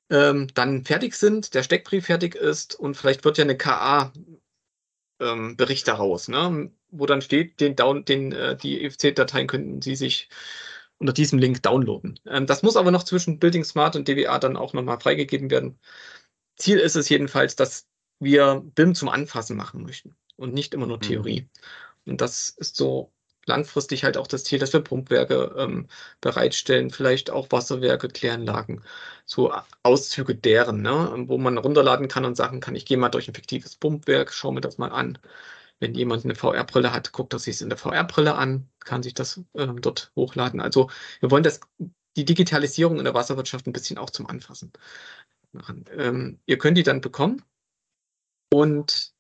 ähm, dann fertig sind, der Steckbrief fertig ist und vielleicht wird ja eine K A-Bericht daraus, ne? Wo dann steht, den Down, den, äh, die E F C-Dateien könnten Sie sich unter diesem Link downloaden. Ähm, das muss aber noch zwischen Building Smart und D W A dann auch nochmal freigegeben werden. Ziel ist es jedenfalls, dass wir B I M zum Anfassen machen möchten und nicht immer nur Theorie. Mhm. Und das ist so langfristig halt auch das Ziel, dass wir Pumpwerke ähm, bereitstellen, vielleicht auch Wasserwerke, Kläranlagen, so Auszüge deren, ne, wo man runterladen kann und sagen kann, ich gehe mal durch ein fiktives Pumpwerk, schaue mir das mal an. Wenn jemand eine V R-Brille hat, guckt er sich es in der V R-Brille an, kann sich das ähm, dort hochladen. Also wir wollen das, die Digitalisierung in der Wasserwirtschaft ein bisschen auch zum Anfassen machen. Ähm, ihr könnt die dann bekommen und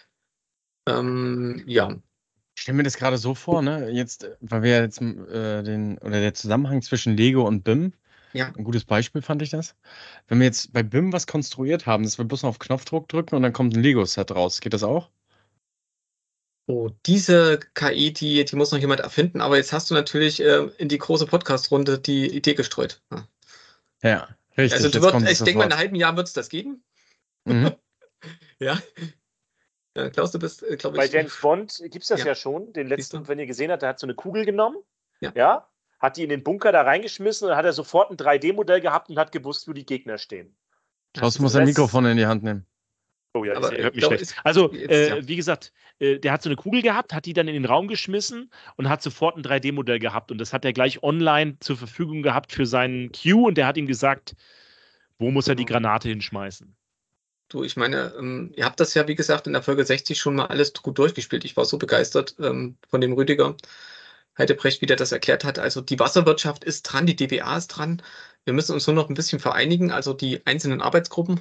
ähm, ja. Ich stelle mir das gerade so vor, ne? Jetzt, weil wir jetzt äh, den, oder der Zusammenhang zwischen Lego und B I M, ja. ein gutes Beispiel fand ich das. Wenn wir jetzt bei B I M was konstruiert haben, dass wir bloß noch auf Knopfdruck drücken und dann kommt ein Lego-Set raus. Geht das auch? Oh, diese K I, die, die muss noch jemand erfinden, aber jetzt hast du natürlich äh, in die große Podcast-Runde die Idee gestreut. Ja, ja richtig. Also du wird, ich denke mal, in einem halben Jahr wird es das geben. Mhm. ja. Ja, Klaus, du bist, äh, glaube Bei ich. James Bond gibt es das ja. ja schon. Den letzten, wenn ihr gesehen habt, der hat so eine Kugel genommen. Ja. ja. Hat die in den Bunker da reingeschmissen und dann hat er sofort ein drei D-Modell gehabt und hat gewusst, wo die Gegner stehen. Klaus muss ein Mikrofon in die Hand nehmen. Oh ja, aber ihr hört mich glaube, schlecht. Also, jetzt, äh, ja. wie gesagt, äh, der hat so eine Kugel gehabt, hat die dann in den Raum geschmissen und hat sofort ein drei D-Modell gehabt. Und das hat er gleich online zur Verfügung gehabt für seinen Q und der hat ihm gesagt, wo muss er die Granate hinschmeißen. Du, ich meine, ähm, ihr habt das ja, wie gesagt, in der Folge sechzig schon mal alles gut durchgespielt. Ich war so begeistert ähm, von dem Rüdiger Heidebrecht, wie der das erklärt hat. Also die Wasserwirtschaft ist dran, die D W A ist dran. Wir müssen uns nur noch ein bisschen vereinigen, also die einzelnen Arbeitsgruppen,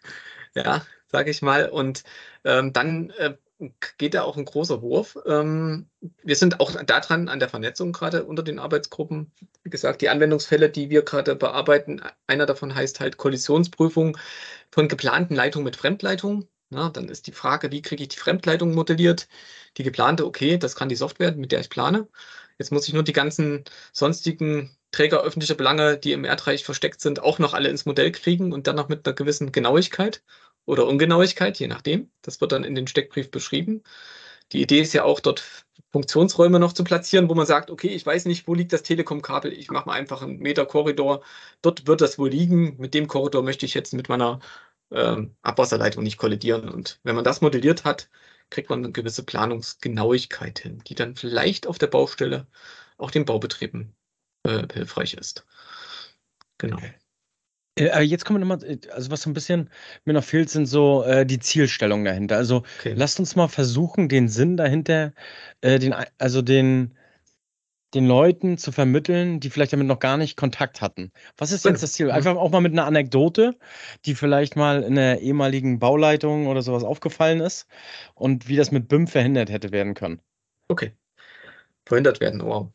ja, sage ich mal. Und ähm, dann äh, geht da auch ein großer Wurf. Ähm, wir sind auch da dran an der Vernetzung gerade unter den Arbeitsgruppen. Wie gesagt, die Anwendungsfälle, die wir gerade bearbeiten, einer davon heißt halt Kollisionsprüfung von geplanten Leitungen mit Fremdleitung. Na, dann ist die Frage, wie kriege ich die Fremdleitung modelliert? Die geplante, okay, das kann die Software, mit der ich plane. Jetzt muss ich nur die ganzen sonstigen Träger öffentlicher Belange, die im Erdreich versteckt sind, auch noch alle ins Modell kriegen und dann noch mit einer gewissen Genauigkeit oder Ungenauigkeit, je nachdem. Das wird dann in den Steckbrief beschrieben. Die Idee ist ja auch, dort Funktionsräume noch zu platzieren, wo man sagt, okay, ich weiß nicht, wo liegt das Telekom-Kabel, ich mache mal einfach einen Meter-Korridor, dort wird das wohl liegen, mit dem Korridor möchte ich jetzt mit meiner ähm, Abwasserleitung nicht kollidieren. Und wenn man das modelliert hat, kriegt man eine gewisse Planungsgenauigkeit hin, die dann vielleicht auf der Baustelle auch den Baubetrieben äh, hilfreich ist. Genau. Äh, jetzt kommen wir nochmal, also was so ein bisschen mir noch fehlt, sind so äh, die Zielstellungen dahinter. Also Okay. lasst uns mal versuchen, den Sinn dahinter, äh, den, also den, den Leuten zu vermitteln, die vielleicht damit noch gar nicht Kontakt hatten. Was ist jetzt das Ziel? Mhm. Einfach auch mal mit einer Anekdote, die vielleicht mal in der ehemaligen Bauleitung oder sowas aufgefallen ist und wie das mit B I M verhindert hätte werden können. Okay. Verhindert werden, wow.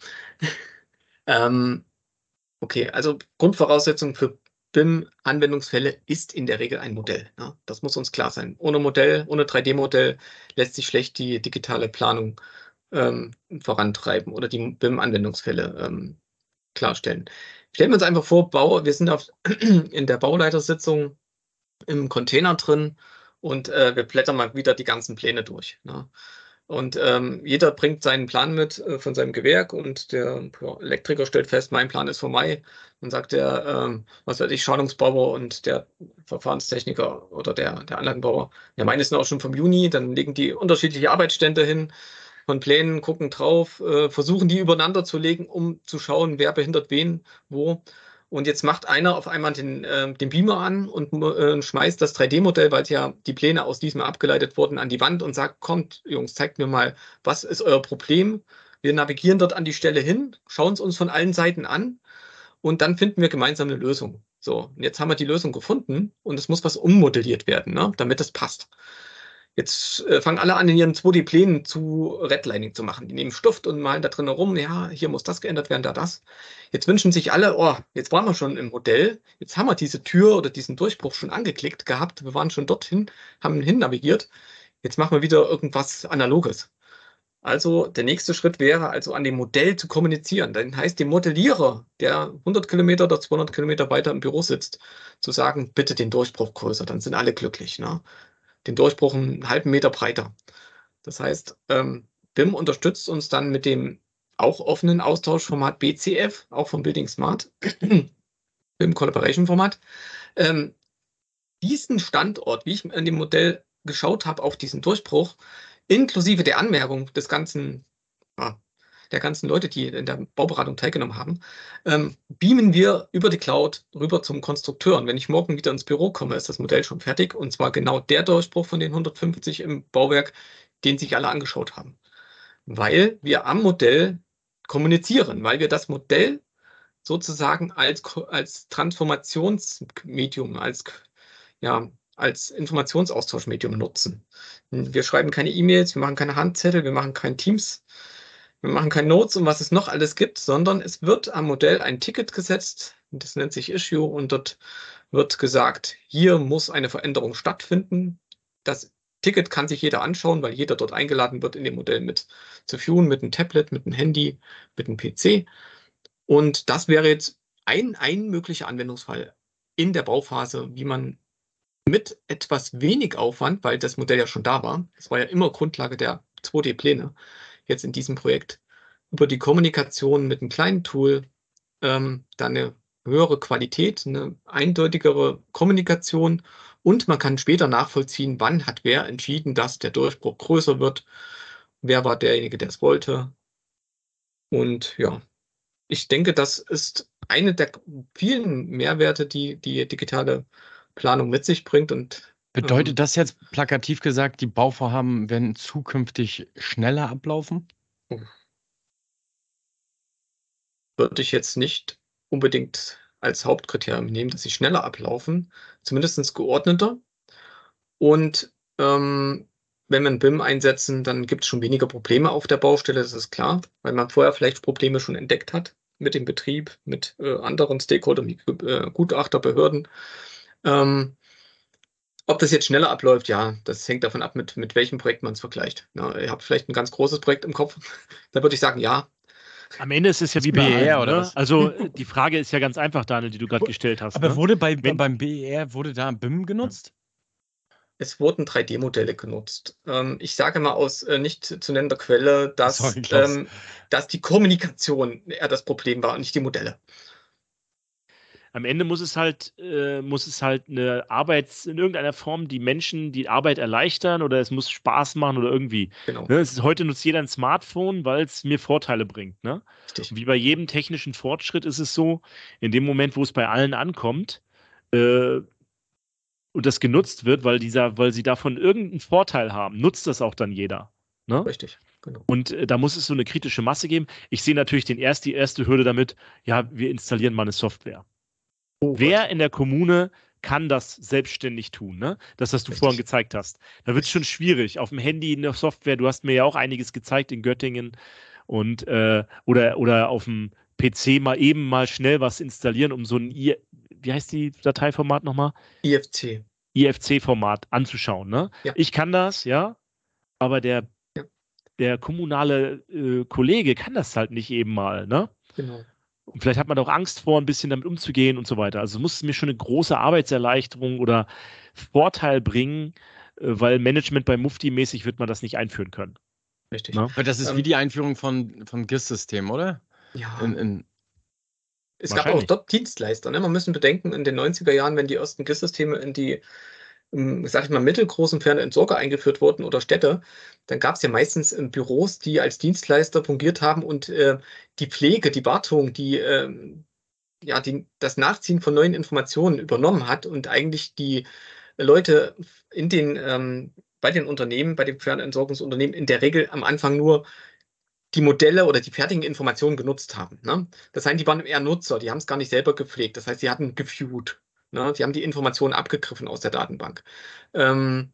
ähm, okay, also Grundvoraussetzung für B I M-Anwendungsfälle ist in der Regel ein Modell. Ja? Das muss uns klar sein. Ohne Modell, ohne drei D-Modell lässt sich schlecht die digitale Planung ähm, vorantreiben oder die B I M-Anwendungsfälle ähm, klarstellen. Stellen wir uns einfach vor, Bau, wir sind auf, in der Bauleitersitzung im Container drin und äh, wir blättern mal wieder die ganzen Pläne durch. Ne? Und ähm, jeder bringt seinen Plan mit äh, von seinem Gewerk und der ja, Elektriker stellt fest, mein Plan ist vorbei. Dann sagt der, ähm, was weiß ich, Schalungsbauer und der Verfahrenstechniker oder der, der Anlagenbauer, ja, meine sind auch schon vom Juni, dann legen die unterschiedliche Arbeitsstände hin von Plänen, gucken drauf, äh, versuchen die übereinander zu legen, um zu schauen, wer behindert wen, wo. Und jetzt macht einer auf einmal den, äh, den Beamer an und äh, schmeißt das drei D-Modell, weil ja die Pläne aus diesem abgeleitet wurden, an die Wand und sagt, kommt, Jungs, zeigt mir mal, was ist euer Problem? Wir navigieren dort an die Stelle hin, schauen es uns von allen Seiten an und dann finden wir gemeinsam eine Lösung. So, und jetzt haben wir die Lösung gefunden und es muss was ummodelliert werden, ne, damit das passt. Jetzt äh, fangen alle an, in ihren zwei D-Plänen zu Redlining zu machen. Die nehmen Stift und malen da drin herum, ja, hier muss das geändert werden, da das. Jetzt wünschen sich alle, oh, jetzt waren wir schon im Modell, jetzt haben wir diese Tür oder diesen Durchbruch schon angeklickt gehabt, wir waren schon dorthin, haben hin navigiert, jetzt machen wir wieder irgendwas Analoges. Also der nächste Schritt wäre also an dem Modell zu kommunizieren. Dann heißt dem Modellierer, der hundert Kilometer oder zweihundert Kilometer weiter im Büro sitzt, zu sagen, bitte den Durchbruch größer, dann sind alle glücklich. Ne? Den Durchbruch einen halben Meter breiter. Das heißt, ähm, B I M unterstützt uns dann mit dem auch offenen Austauschformat B C F, auch vom Building Smart, B I M Collaboration Format. Ähm, diesen Standort, wie ich in dem Modell geschaut habe, auf diesen Durchbruch, inklusive der Anmerkung des ganzen, ja, der ganzen Leute, die in der Bauberatung teilgenommen haben, ähm, beamen wir über die Cloud rüber zum Konstrukteur. Und wenn ich morgen wieder ins Büro komme, ist das Modell schon fertig. Und zwar genau der Durchbruch von den hundertfünfzig im Bauwerk, den sich alle angeschaut haben. Weil wir am Modell kommunizieren, weil wir das Modell sozusagen als, als Transformationsmedium, als, ja, als Informationsaustauschmedium nutzen. Wir schreiben keine E-Mails, wir machen keine Handzettel, wir machen kein Teams, wir machen keine Notes, um was es noch alles gibt, sondern es wird am Modell ein Ticket gesetzt, das nennt sich Issue, und dort wird gesagt, hier muss eine Veränderung stattfinden. Das Ticket kann sich jeder anschauen, weil jeder dort eingeladen wird, in dem Modell mit zu viewen, mit einem Tablet, mit einem Handy, mit einem P C. Und das wäre jetzt ein, ein möglicher Anwendungsfall in der Bauphase, wie man mit etwas wenig Aufwand, weil das Modell ja schon da war, das war ja immer Grundlage der zwei D-Pläne, jetzt in diesem Projekt, über die Kommunikation mit einem kleinen Tool ähm, dann eine höhere Qualität, eine eindeutigere Kommunikation, und man kann später nachvollziehen, wann hat wer entschieden, dass der Durchbruch größer wird, wer war derjenige, der es wollte. Und ja, ich denke, das ist eine der vielen Mehrwerte, die die digitale Planung mit sich bringt. Und Bedeutet ähm, das jetzt plakativ gesagt, die Bauvorhaben werden zukünftig schneller ablaufen? würde ich jetzt nicht unbedingt als Hauptkriterium nehmen, dass sie schneller ablaufen, zumindest geordneter. Und ähm, wenn wir ein B I M einsetzen, dann gibt es schon weniger Probleme auf der Baustelle, das ist klar, weil man vorher vielleicht Probleme schon entdeckt hat mit dem Betrieb, mit äh, anderen Stakeholdern, wie äh, Gutachter, Behörden. Ähm, ob das jetzt schneller abläuft, ja, das hängt davon ab, mit, mit welchem Projekt man es vergleicht. Na, ihr habt vielleicht ein ganz großes Projekt im Kopf, da würde ich sagen, ja. Am Ende ist es ja Das wie bei B E R allem, oder ne? was? Also die Frage ist ja ganz einfach, Daniel, die du gerade gestellt hast. Aber ne? wurde bei, Wenn- beim B E R, wurde da B I M genutzt? Es wurden drei D-Modelle genutzt. Ähm, ich sage mal aus äh, nicht zu nennender Quelle, dass, Sorry, Klaus. ähm, dass die Kommunikation eher das Problem war und nicht die Modelle. Am Ende muss es halt, äh, muss es halt eine Arbeit in irgendeiner Form die Menschen die Arbeit erleichtern, oder es muss Spaß machen oder irgendwie. Genau, Ne? Es ist, heute nutzt jeder ein Smartphone, weil es mir Vorteile bringt. Ne? richtig. Und wie bei jedem technischen Fortschritt ist es so, in dem Moment, wo es bei allen ankommt, äh, und das genutzt wird, weil dieser, weil sie davon irgendeinen Vorteil haben, nutzt das auch dann jeder. Ne? Richtig, genau. Und äh, da muss es so eine kritische Masse geben. Ich sehe natürlich den erst, die erste Hürde damit, ja, wir installieren mal eine Software. Oh, Wer Gott. in der Kommune kann das selbstständig tun, ne? Das, was du Richtig. vorhin gezeigt hast. Da wird es schon schwierig. Auf dem Handy in der Software, du hast mir ja auch einiges gezeigt in Göttingen, und äh, oder, oder auf dem P C mal eben mal schnell was installieren, um so ein I, wie heißt die Dateiformat nochmal? I F C. I F C-Format anzuschauen, ne? Ja. Ich kann das, ja, aber der, Ja. der kommunale äh, Kollege kann das halt nicht eben mal, ne? Genau. Und vielleicht hat man auch Angst vor, ein bisschen damit umzugehen und so weiter. Also muss es mir schon eine große Arbeitserleichterung oder Vorteil bringen, äh, weil Management bei Mufti mäßig wird man das nicht einführen können. Richtig. Na? Aber das ist Ähm, wie die Einführung von, von G I S-Systemen, oder? Ja. In, in, Es gab auch Wahrscheinlich. dort Dienstleister. Ne? Man müssen bedenken, in den neunziger Jahren, wenn die ersten G I S-Systeme in die, ähm, sag ich mal, mittelgroßen Fernentsorger eingeführt wurden oder Städte, dann gab es ja meistens ähm, Büros, die als Dienstleister fungiert haben und äh, die Pflege, die Wartung, die, ähm, ja, die, das Nachziehen von neuen Informationen übernommen hat und eigentlich die Leute in den, ähm, bei den Unternehmen, bei den Fernentsorgungsunternehmen in der Regel am Anfang nur die Modelle oder die fertigen Informationen genutzt haben. Ne? Das heißt, die waren eher Nutzer, die haben es gar nicht selber gepflegt. Das heißt, sie hatten geviewt. Ne? Die haben die Informationen abgegriffen aus der Datenbank. Ähm,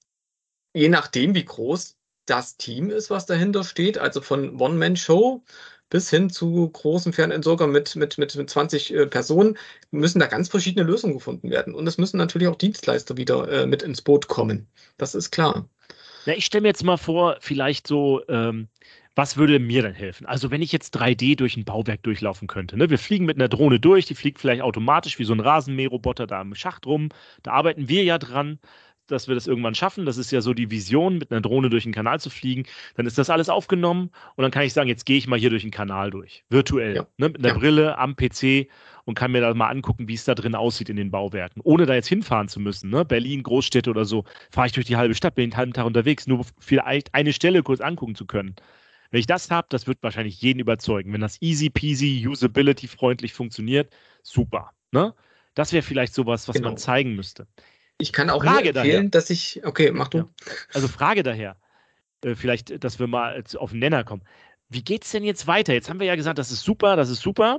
je nachdem, wie groß das Team ist, was dahinter steht, also von One-Man-Show bis hin zu großen Fernentsorger mit, mit, mit, mit zwanzig äh, Personen, müssen da ganz verschiedene Lösungen gefunden werden. Und es müssen natürlich auch Dienstleister wieder äh, mit ins Boot kommen. Das ist klar. Na, ich stelle mir jetzt mal vor, vielleicht so, ähm, was würde mir denn helfen? Also, wenn ich jetzt drei D durch ein Bauwerk durchlaufen könnte, ne? Wir fliegen mit einer Drohne durch, die fliegt vielleicht automatisch wie so ein Rasenmäherroboter da im Schacht rum. Da arbeiten wir ja dran, dass wir das irgendwann schaffen. Das ist ja so die Vision, mit einer Drohne durch den Kanal zu fliegen. Dann ist das alles aufgenommen und dann kann ich sagen, jetzt gehe ich mal hier durch den Kanal durch, virtuell, Ja, ne? Mit einer ja, Brille am P C und kann mir da mal angucken, wie es da drin aussieht in den Bauwerken, ohne da jetzt hinfahren zu müssen, ne? Berlin, Großstädte oder so, fahre ich durch die halbe Stadt, bin den halben Tag unterwegs, nur vielleicht eine Stelle kurz angucken zu können. Wenn ich das habe, das wird wahrscheinlich jeden überzeugen. Wenn das easy peasy, usability-freundlich funktioniert, super. Ne? Das wäre vielleicht sowas, was man genau. zeigen müsste. Ich kann auch nur Frage daher. empfehlen, dass ich, okay, mach du. Ja. Also Frage daher, äh, vielleicht, dass wir mal jetzt auf den Nenner kommen. Wie geht es denn jetzt weiter? Jetzt haben wir ja gesagt, das ist super, das ist super.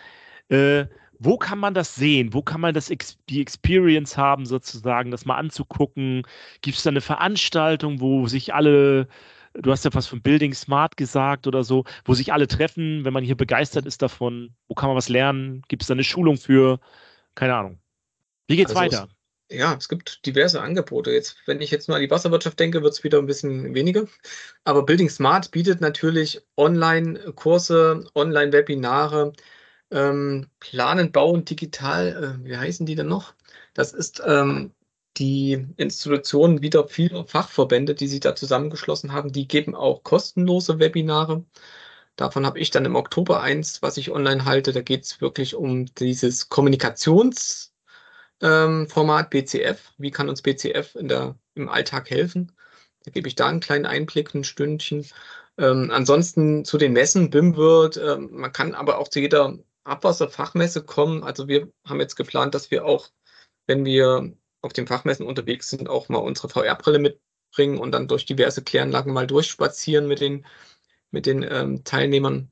Äh, wo kann man das sehen? Wo kann man das ex die Experience haben, sozusagen, das mal anzugucken? Gibt es da eine Veranstaltung, wo sich alle, du hast ja was von Building Smart gesagt oder so, wo sich alle treffen, wenn man hier begeistert ist davon? Wo kann man was lernen? Gibt es da eine Schulung für? Keine Ahnung. Wie geht's Also weiter? es, ja, es gibt diverse Angebote. Jetzt, wenn ich jetzt nur an die Wasserwirtschaft denke, wird es wieder ein bisschen weniger. Aber Building Smart bietet natürlich Online-Kurse, Online-Webinare, ähm, Planen, Bauen, Digital, äh, wie heißen die denn noch? Das ist ähm, die Institutionen wieder vieler Fachverbände, die sich da zusammengeschlossen haben. Die geben auch kostenlose Webinare. Davon habe ich dann im Oktober eins, was ich online halte. Da geht es wirklich um dieses Kommunikations- ähm, Format B C F. Wie kann uns B C F in der, im Alltag helfen? Da gebe ich da einen kleinen Einblick, ein Stündchen. Ähm, ansonsten zu den Messen, BIM-World, ähm, man kann aber auch zu jeder Abwasserfachmesse kommen. Also wir haben jetzt geplant, dass wir auch, wenn wir auf den Fachmessen unterwegs sind, auch mal unsere V R-Brille mitbringen und dann durch diverse Kläranlagen mal durchspazieren mit den, mit den ähm, Teilnehmern.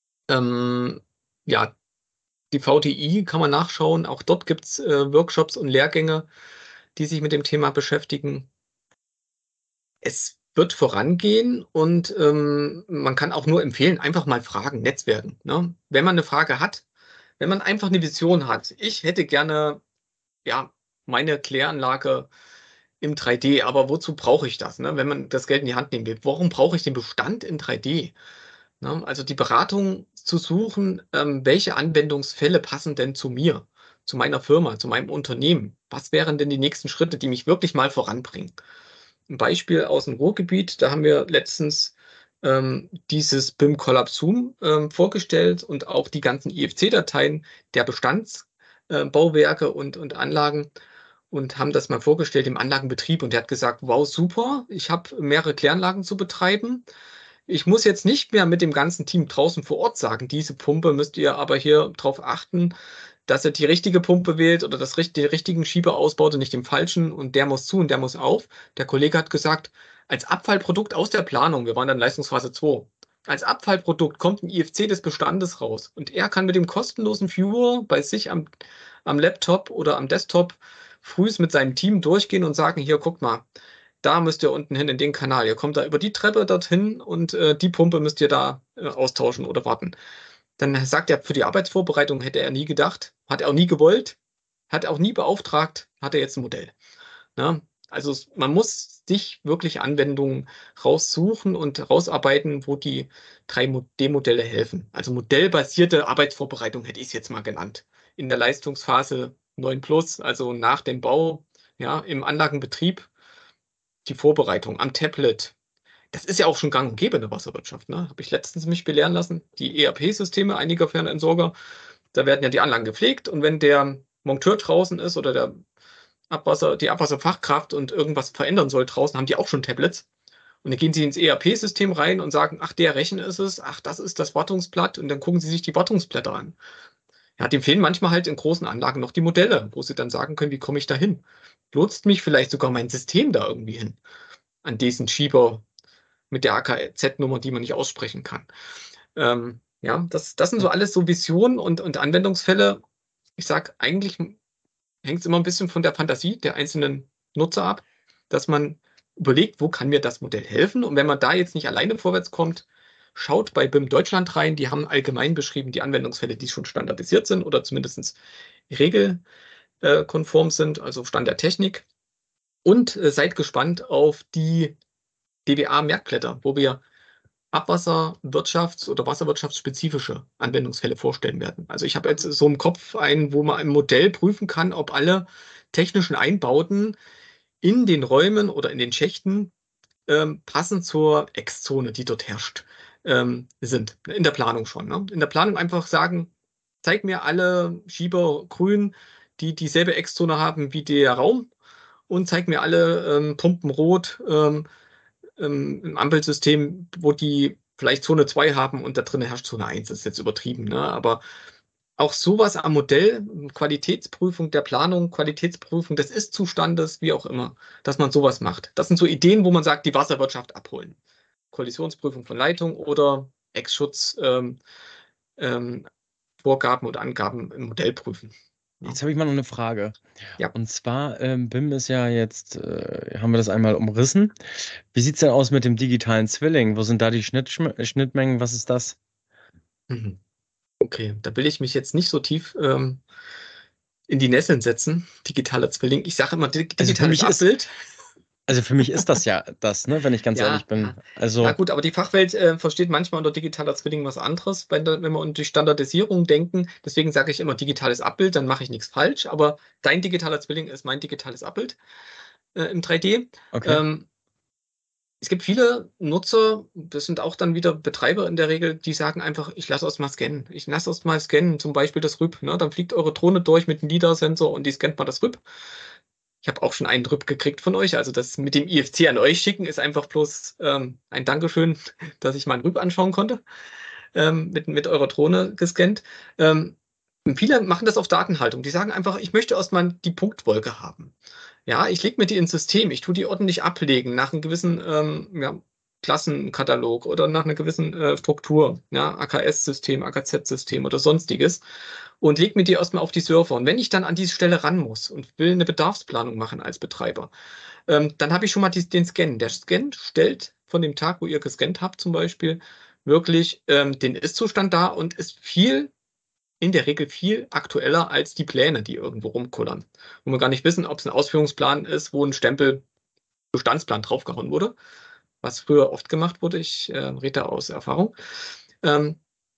Ähm, ja, die V T I kann man nachschauen. Auch dort gibt es äh, Workshops und Lehrgänge, die sich mit dem Thema beschäftigen. Es wird vorangehen und ähm, man kann auch nur empfehlen, einfach mal fragen, Netzwerken. Ne? Wenn man eine Frage hat, wenn man einfach eine Vision hat. Ich hätte gerne ja, meine Kläranlage im drei D, aber wozu brauche ich das, ne? Wenn man das Geld in die Hand nehmen will? Warum brauche ich den Bestand in drei D? Ne? Also die Beratung zu suchen, ähm, welche Anwendungsfälle passen denn zu mir, zu meiner Firma, zu meinem Unternehmen? Was wären denn die nächsten Schritte, die mich wirklich mal voranbringen? Ein Beispiel aus dem Ruhrgebiet, da haben wir letztens ähm, dieses B I M Collapsum ähm, vorgestellt und auch die ganzen I F C-Dateien der Bestandsbauwerke äh, und, und Anlagen und haben das mal vorgestellt im Anlagenbetrieb. Und der hat gesagt, wow, super, ich habe mehrere Kläranlagen zu betreiben. Ich muss jetzt nicht mehr mit dem ganzen Team draußen vor Ort sagen, diese Pumpe müsst ihr aber hier drauf achten, dass er die richtige Pumpe wählt oder das, den richtigen Schieber ausbaut und nicht den falschen und der muss zu und der muss auf. Der Kollege hat gesagt, als Abfallprodukt aus der Planung, wir waren dann Leistungsphase zwei, als Abfallprodukt kommt ein I F C des Bestandes raus und er kann mit dem kostenlosen Viewer bei sich am, am Laptop oder am Desktop frühs mit seinem Team durchgehen und sagen, hier, guck mal, da müsst ihr unten hin in den Kanal, ihr kommt da über die Treppe dorthin und äh, die Pumpe müsst ihr da äh, austauschen oder warten. Dann sagt er, für die Arbeitsvorbereitung hätte er nie gedacht, hat er auch nie gewollt, hat er auch nie beauftragt, hat er jetzt ein Modell. Ja, also man muss sich wirklich Anwendungen raussuchen und rausarbeiten, wo die drei D-Modelle helfen. Also modellbasierte Arbeitsvorbereitung hätte ich es jetzt mal genannt. In der Leistungsphase neun plus, also nach dem Bau, ja, im Anlagenbetrieb, die Vorbereitung am Tablet. Das ist ja auch schon gang und gäbe in der Wasserwirtschaft. Ne? Habe ich letztens mich belehren lassen. Die E R P-Systeme einiger Fernentsorger, da werden ja die Anlagen gepflegt und wenn der Monteur draußen ist oder der Abwasser, die Abwasserfachkraft und irgendwas verändern soll draußen, haben die auch schon Tablets. Und dann gehen sie ins E R P-System rein und sagen, ach, der Rechen ist es, ach, das ist das Wartungsblatt und dann gucken sie sich die Wartungsblätter an. Ja, dem fehlen manchmal halt in großen Anlagen noch die Modelle, wo sie dann sagen können, wie komme ich da hin? Lotst mich vielleicht sogar mein System da irgendwie hin? An diesen Schieber mit der A K Z-Nummer, die man nicht aussprechen kann. Ähm, ja, das, das sind so alles so Visionen und, und Anwendungsfälle. Ich sage, eigentlich hängt es immer ein bisschen von der Fantasie der einzelnen Nutzer ab, dass man überlegt, wo kann mir das Modell helfen? Und wenn man da jetzt nicht alleine vorwärts kommt, schaut bei B I M Deutschland rein. Die haben allgemein beschrieben die Anwendungsfälle, die schon standardisiert sind oder zumindest regelkonform sind, also Stand der Technik. Und äh, seid gespannt auf die D W A-Merkblätter, wo wir Abwasserwirtschafts- oder wasserwirtschaftsspezifische Anwendungsfälle vorstellen werden. Also ich habe jetzt so im Kopf einen, wo man im Modell prüfen kann, ob alle technischen Einbauten in den Räumen oder in den Schächten ähm, passend zur Ex-Zone, die dort herrscht, ähm, sind. In der Planung schon. Ne? In der Planung einfach sagen, zeig mir alle Schieber grün, die dieselbe Ex-Zone haben wie der Raum, und zeig mir alle ähm, Pumpen rot ähm, ähm, im Ampelsystem, wo die vielleicht Zone zwei haben und da drin herrscht Zone eins. Das ist jetzt übertrieben, ne? Aber auch sowas am Modell, Qualitätsprüfung der Planung, Qualitätsprüfung des Ist-Zustandes, wie auch immer, dass man sowas macht. Das sind so Ideen, wo man sagt, die Wasserwirtschaft abholen. Kollisionsprüfung von Leitung oder Ex-Schutz, ähm, ähm, Vorgaben oder Angaben im Modell prüfen. Jetzt habe ich mal noch eine Frage. Ja. Und zwar, ähm, B I M ist ja jetzt, äh, haben wir das einmal umrissen. Wie sieht es denn aus mit dem digitalen Zwilling? Wo sind da die Schnitt Schnittmengen? Was ist das? Mhm. Okay, da will ich mich jetzt nicht so tief ähm, in die Nesseln setzen. Digitaler Zwilling. Ich sage immer dig Also für digitales mich ist, Abbild. also für mich ist das ja das, ne, wenn ich ganz Ja, ehrlich bin. ja. Also, Na gut, aber die Fachwelt äh, versteht manchmal unter digitaler Zwilling was anderes, wenn, da- wenn wir unter die Standardisierung denken. Deswegen sage ich immer digitales Abbild, dann mache ich nichts falsch. Aber dein digitaler Zwilling ist mein digitales Abbild äh, im drei D. okay. Ähm, es gibt viele Nutzer, das sind auch dann wieder Betreiber in der Regel, die sagen einfach, ich lasse erst mal scannen. Ich lasse erst mal scannen, zum Beispiel das R Y P. Ne? Dann fliegt eure Drohne durch mit einem LiDAR-Sensor und die scannt mal das R Y P. Ich habe auch schon einen R Y P gekriegt von euch. Also das mit dem I F C an euch schicken ist einfach bloß ähm, ein Dankeschön, dass ich mal ein R Y P anschauen konnte. Ähm, mit, mit eurer Drohne gescannt. Ähm, viele machen das auf Datenhaltung. Die sagen einfach, ich möchte erstmal die Punktwolke haben. Ja, ich lege mir die ins System, ich tue die ordentlich ablegen nach einem gewissen ähm, ja, Klassenkatalog oder nach einer gewissen äh, Struktur, ja, A K S-System, A K Z-System oder sonstiges, und lege mir die erstmal auf die Server. Und wenn ich dann an diese Stelle ran muss und will eine Bedarfsplanung machen als Betreiber, ähm, dann habe ich schon mal die, den Scan. Der Scan stellt von dem Tag, wo ihr gescannt habt zum Beispiel, wirklich ähm, den Ist-Zustand dar und ist viel, in der Regel viel aktueller als die Pläne, die irgendwo rumkullern. Wo wir gar nicht wissen, ob es ein Ausführungsplan ist, wo ein Stempel Bestandsplan draufgehauen wurde, was früher oft gemacht wurde. Ich äh, rede da aus Erfahrung. Ähm,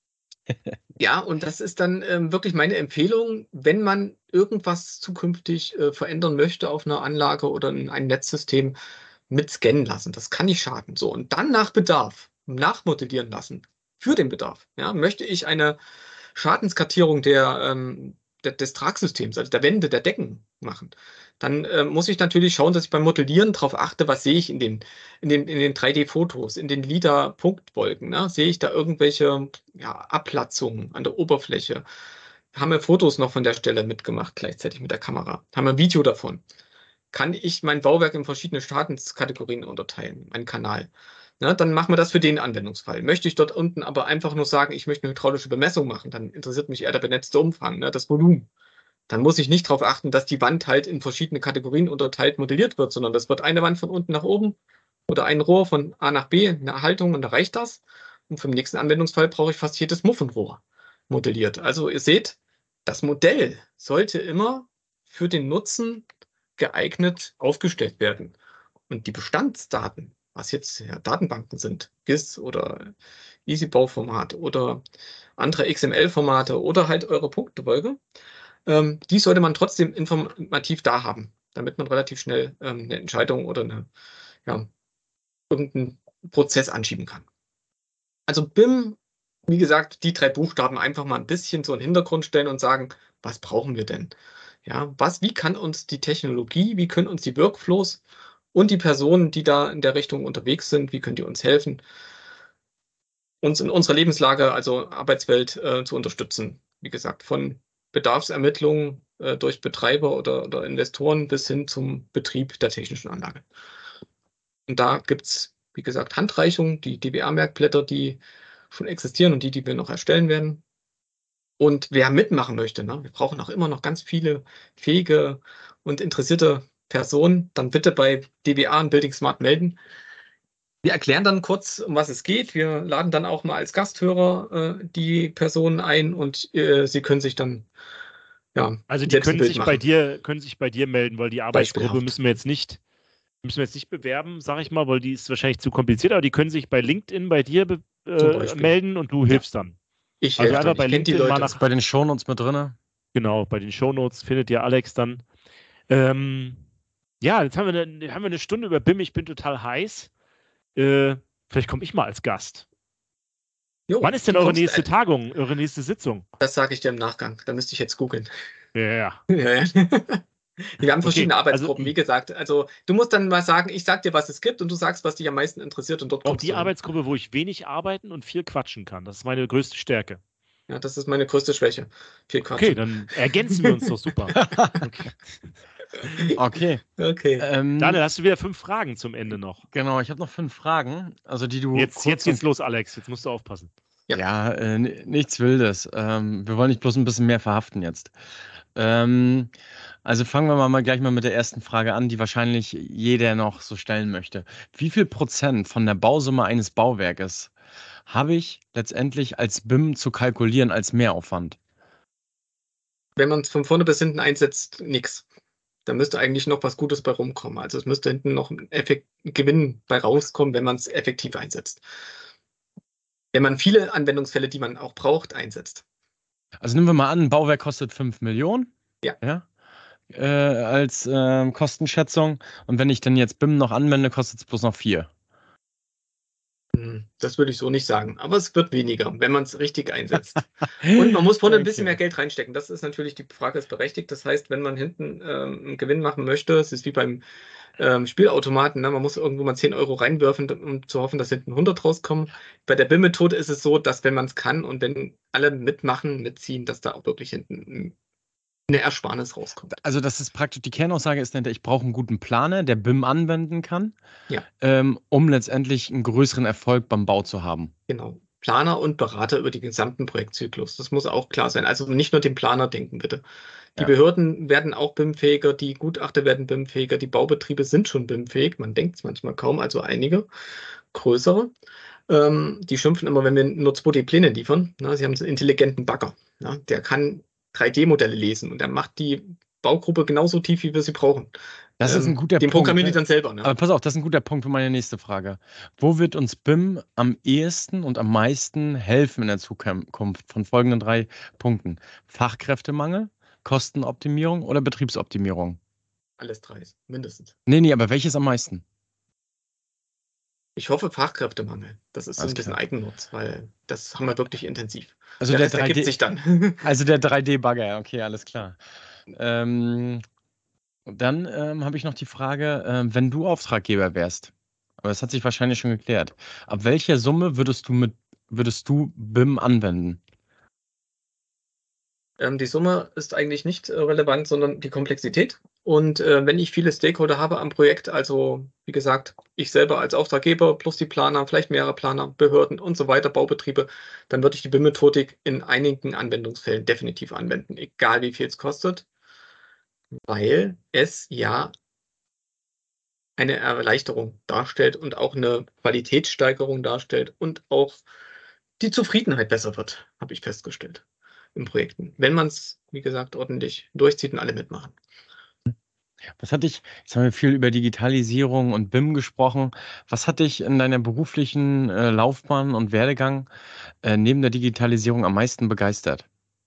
ja, und das ist dann ähm, wirklich meine Empfehlung, wenn man irgendwas zukünftig äh, verändern möchte auf einer Anlage oder in einem Netzsystem, mit scannen lassen. Das kann nicht schaden. So, und dann nach Bedarf nachmodellieren lassen. Für den Bedarf. Ja, möchte ich eine Schadenskartierung der, ähm, der, des Tragsystems, also der Wände, der Decken machen, dann äh, muss ich natürlich schauen, dass ich beim Modellieren darauf achte, was sehe ich in den, in den, in den drei D-Fotos, in den LiDAR-Punktwolken. Ne? Sehe ich da irgendwelche ja, Ablatzungen an der Oberfläche? Haben wir Fotos noch von der Stelle mitgemacht, gleichzeitig mit der Kamera? Haben wir ein Video davon? Kann ich mein Bauwerk in verschiedene Schadenskategorien unterteilen, meinen Kanal? Ja, dann machen wir das für den Anwendungsfall. Möchte ich dort unten aber einfach nur sagen, ich möchte eine hydraulische Bemessung machen, dann interessiert mich eher der benetzte Umfang, ne, das Volumen. Dann muss ich nicht darauf achten, dass die Wand halt in verschiedene Kategorien unterteilt modelliert wird, sondern das wird eine Wand von unten nach oben oder ein Rohr von A nach B, eine Haltung, und da reicht das. Und für den nächsten Anwendungsfall brauche ich fast jedes Muffenrohr modelliert. Also ihr seht, das Modell sollte immer für den Nutzen geeignet aufgestellt werden. Und die Bestandsdaten, was jetzt ja, Datenbanken sind, G I S oder EasyBau-Format oder andere X M L-Formate oder halt eure Punktewolke, ähm, die sollte man trotzdem informativ da haben, damit man relativ schnell ähm, eine Entscheidung oder eine, ja, irgendeinen Prozess anschieben kann. Also B I M, wie gesagt, die drei Buchstaben einfach mal ein bisschen so in den Hintergrund stellen und sagen, was brauchen wir denn? Ja, was, wie kann uns die Technologie, wie können uns die Workflows und die Personen, die da in der Richtung unterwegs sind, wie können die uns helfen, uns in unserer Lebenslage, also Arbeitswelt, äh, zu unterstützen? Wie gesagt, von Bedarfsermittlungen äh, durch Betreiber oder, oder Investoren bis hin zum Betrieb der technischen Anlage. Und da gibt es, wie gesagt, Handreichungen, die D W A-Merkblätter, die schon existieren und die, die wir noch erstellen werden. Und wer mitmachen möchte, ne, wir brauchen auch immer noch ganz viele fähige und interessierte Personen, dann bitte bei D W A und Building Smart melden. Wir erklären dann kurz, um was es geht. Wir laden dann auch mal als Gasthörer äh, die Personen ein und äh, sie können sich dann ja Also die selbst ein können Bild sich bei machen. dir, können sich bei dir melden, weil die Arbeitsgruppe Beispielhaft. müssen wir jetzt nicht müssen wir jetzt nicht bewerben, sag ich mal, weil die ist wahrscheinlich zu kompliziert, aber die können sich bei LinkedIn bei dir be- Zum äh, Beispiel. melden und du Ja. hilfst dann. Ich Also helfe einfach dann. bei Ich kenne die LinkedIn mal Leute. nach, Bei den Shownotes mit drin. genau, bei den Shownotes findet ihr Alex dann. Ähm, ja, jetzt haben wir, eine, haben wir eine Stunde über B I M, ich bin total heiß. Äh, vielleicht komme ich mal als Gast. Jo, Wann ist denn du eure kommst, nächste äh, Tagung, eure nächste Sitzung? Das sage ich dir im Nachgang. Da müsste ich jetzt googeln. Ja, ja. Ja, ja. Wir haben Okay, verschiedene also Arbeitsgruppen, wie gesagt. Also du musst dann mal sagen, ich sag dir, was es gibt und du sagst, was dich am meisten interessiert und dort auch kommst die du hin. Arbeitsgruppe, wo ich wenig arbeiten und viel quatschen kann. Das ist meine größte Stärke. Ja, das ist meine größte Schwäche. Viel Quatsch. Okay, dann ergänzen wir uns doch super. Okay. Okay. Okay. Ähm, Daniel, hast du wieder fünf Fragen zum Ende noch? genau, ich habe noch fünf Fragen, also die du Jetzt, kurz jetzt und geht's los, Alex. Jetzt musst du aufpassen. Ja. Ja, äh, n- nichts Wildes. Ähm, wir wollen dich bloß ein bisschen mehr verhaften jetzt. Ähm, also fangen wir mal, mal gleich mal mit der ersten Frage an, die wahrscheinlich jeder noch so stellen möchte. Wie viel Prozent von der Bausumme eines Bauwerkes habe ich letztendlich als B I M zu kalkulieren als Mehraufwand? Wenn man es von vorne bis hinten einsetzt, nix. Da müsste eigentlich noch was Gutes bei rumkommen. Also es müsste hinten noch ein Effekt, ein Gewinn bei rauskommen, wenn man es effektiv einsetzt. Wenn man viele Anwendungsfälle, die man auch braucht, einsetzt. Also nehmen wir mal an, ein Bauwerk kostet fünf Millionen. Ja. Ja. Äh, als ähm, Kostenschätzung. Und wenn ich dann jetzt B I M noch anwende, kostet es bloß noch vier. Hm, Das würde ich so nicht sagen. Aber es wird weniger, wenn man es richtig einsetzt. Und man muss vorne ein bisschen Okay. mehr Geld reinstecken. Das ist natürlich, die Frage ist berechtigt. Das heißt, wenn man hinten ähm, einen Gewinn machen möchte, es ist wie beim ähm, Spielautomaten, ne? Man muss irgendwo mal zehn Euro reinwerfen, um zu hoffen, dass hinten hundert rauskommen. Bei der B I M-Methode ist es so, dass wenn man es kann und wenn alle mitmachen, mitziehen, dass da auch wirklich hinten eine Ersparnis rauskommt. Also das ist praktisch, die Kernaussage ist, ich brauche einen guten Planer, der B I M anwenden kann, Ja. ähm, um letztendlich einen größeren Erfolg beim Bau zu haben. Genau. Planer und Berater über den gesamten Projektzyklus. Das muss auch klar sein. Also nicht nur den Planer denken, bitte. Die Ja. Behörden werden auch B I M-fähiger, die Gutachter werden B I M-fähiger, die Baubetriebe sind schon B I M-fähig. Man denkt es manchmal kaum, also einige größere. Ähm, die schimpfen immer, wenn wir nur zwei D-Pläne liefern. Na, sie haben so einen intelligenten Bagger. Na, der kann drei D-Modelle lesen und der macht die Baugruppe genauso tief, wie wir sie brauchen. Das ist ein Ähm, guter den Punkt. programmieren die Ne? dann selber. Ne? Aber pass auf, das ist ein guter Punkt für meine nächste Frage. Wo wird uns B I M am ehesten und am meisten helfen in der Zukunft von folgenden drei Punkten? Fachkräftemangel, Kostenoptimierung oder Betriebsoptimierung? Alles drei, mindestens. Nee, nee, aber welches am meisten? Ich hoffe Fachkräftemangel. Das ist so Alles ein bisschen klar. Eigennutz, weil das haben wir wirklich intensiv. Also der der Rest ergibt drei D, sich dann. also der drei D-Bagger, okay, alles klar. Ähm, dann ähm, habe ich noch die Frage, ähm, wenn du Auftraggeber wärst, aber das hat sich wahrscheinlich schon geklärt, ab welcher Summe würdest du mit würdest du B I M anwenden? Ähm, die Summe ist eigentlich nicht äh, relevant, sondern die Komplexität. Und äh, wenn ich viele Stakeholder habe am Projekt, also wie gesagt, ich selber als Auftraggeber plus die Planer, vielleicht mehrere Planer, Behörden und so weiter, Baubetriebe, dann würde ich die B I M-Methodik in einigen Anwendungsfällen definitiv anwenden, egal wie viel es kostet, weil es ja eine Erleichterung darstellt und auch eine Qualitätssteigerung darstellt und auch die Zufriedenheit besser wird, habe ich festgestellt in Projekten, wenn man es, wie gesagt, ordentlich durchzieht und alle mitmachen. Was hat dich, jetzt haben wir viel über Digitalisierung und B I M gesprochen. Was hat dich in deiner beruflichen äh, Laufbahn und Werdegang äh, neben der Digitalisierung am meisten begeistert?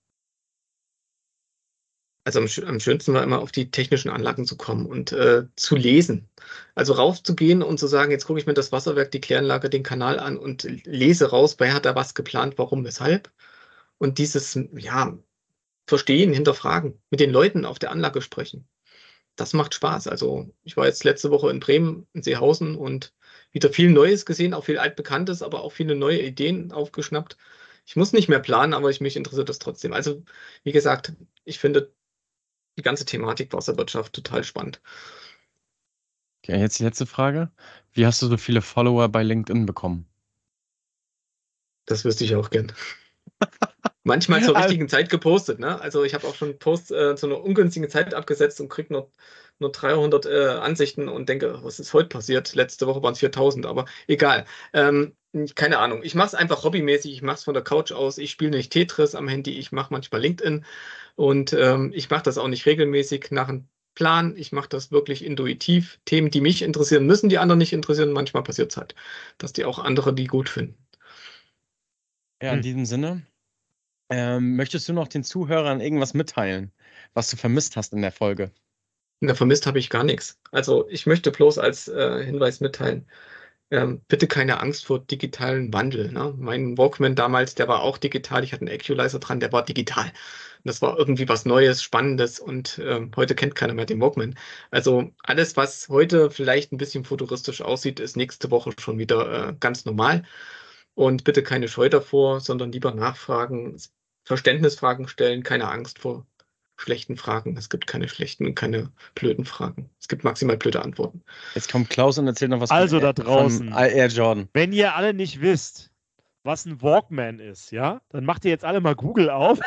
Also am, am schönsten war immer auf die technischen Anlagen zu kommen und äh, zu lesen. Also raufzugehen und zu sagen, jetzt gucke ich mir das Wasserwerk, die Kläranlage, den Kanal an und lese raus, wer hat da was geplant, warum, weshalb. Und dieses, ja, Verstehen, hinterfragen, mit den Leuten auf der Anlage sprechen. Das macht Spaß. Also ich war jetzt letzte Woche in Bremen, in Seehausen und wieder viel Neues gesehen, auch viel Altbekanntes, aber auch viele neue Ideen aufgeschnappt. Ich muss nicht mehr planen, aber ich, mich interessiert das trotzdem. Also wie gesagt, ich finde die ganze Thematik Wasserwirtschaft total spannend. Okay, jetzt die letzte Frage. Wie hast du so viele Follower bei LinkedIn bekommen? Das wüsste ich auch gern. Manchmal zur richtigen Zeit gepostet, ne? Also ich habe auch schon Posts äh, zu einer ungünstigen Zeit abgesetzt und kriege nur, nur dreihundert äh, Ansichten und denke, was ist heute passiert? Letzte Woche waren es viertausend, aber egal. Ähm, keine Ahnung. Ich mache es einfach hobbymäßig. Ich mache es von der Couch aus. Ich spiele nicht Tetris am Handy. Ich mache manchmal LinkedIn und ähm, ich mache das auch nicht regelmäßig. Nach ein Plan. Ich mache das wirklich intuitiv. Themen, die mich interessieren, müssen die anderen nicht interessieren. Manchmal passiert es halt, dass die auch andere die gut finden. Ja, in Hm. diesem Sinne, ähm, möchtest du noch den Zuhörern irgendwas mitteilen, was du vermisst hast in der Folge? Na, vermisst habe ich gar nichts. Also ich möchte bloß als äh, Hinweis mitteilen, ähm, bitte keine Angst vor digitalen Wandel. Ne? Mein Walkman damals, der war auch digital. Ich hatte einen Equalizer dran, der war digital. Und das war irgendwie was Neues, Spannendes und ähm, heute kennt keiner mehr den Walkman. Also alles, was heute vielleicht ein bisschen futuristisch aussieht, ist nächste Woche schon wieder äh, ganz normal. Und bitte keine Scheu davor, sondern lieber nachfragen, Verständnisfragen stellen, keine Angst vor schlechten Fragen. Es gibt keine schlechten und keine blöden Fragen. Es gibt maximal blöde Antworten. Jetzt kommt Klaus und erzählt noch was Also von, da Air- draußen. von Air Jordan. Wenn ihr alle nicht wisst, was ein Walkman ist, ja, dann macht ihr jetzt alle mal Google auf.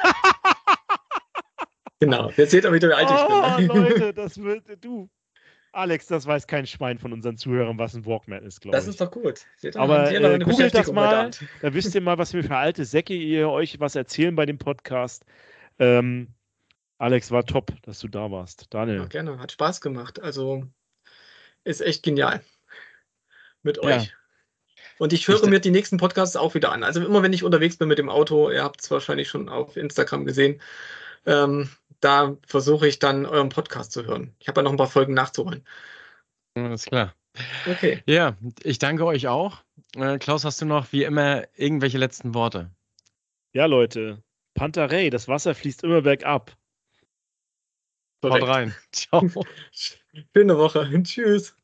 Genau, jetzt seht ihr wieder, wie alt ich Oh, bin. Leute, das wird, du. Alex, das weiß kein Schwein von unseren Zuhörern, was ein Walkman ist, glaube ich. Das ist doch gut. Seht ihr, Aber haben Sie noch äh, eine googelt das Beschäftigung heute mal, Abend. da wisst ihr mal, was wir für alte Säcke ihr euch was erzählen bei dem Podcast. Ähm, Alex, war top, dass du da warst. Ja, Daniel. gerne, hat Spaß gemacht. Also ist echt genial mit Ja. euch. Und ich höre Ich- mir die nächsten Podcasts auch wieder an. Also immer wenn ich unterwegs bin mit dem Auto, ihr habt es wahrscheinlich schon auf Instagram gesehen, ähm, da versuche ich dann euren Podcast zu hören. Ich habe ja noch ein paar Folgen nachzuholen. Alles klar. Okay. Ja, ich danke euch auch. Äh, Klaus, hast du noch wie immer irgendwelche letzten Worte? Ja, Leute, Pantarei, das Wasser fließt immer bergab. Haut Korrekt. rein. Ciao. Schöne Woche. Tschüss.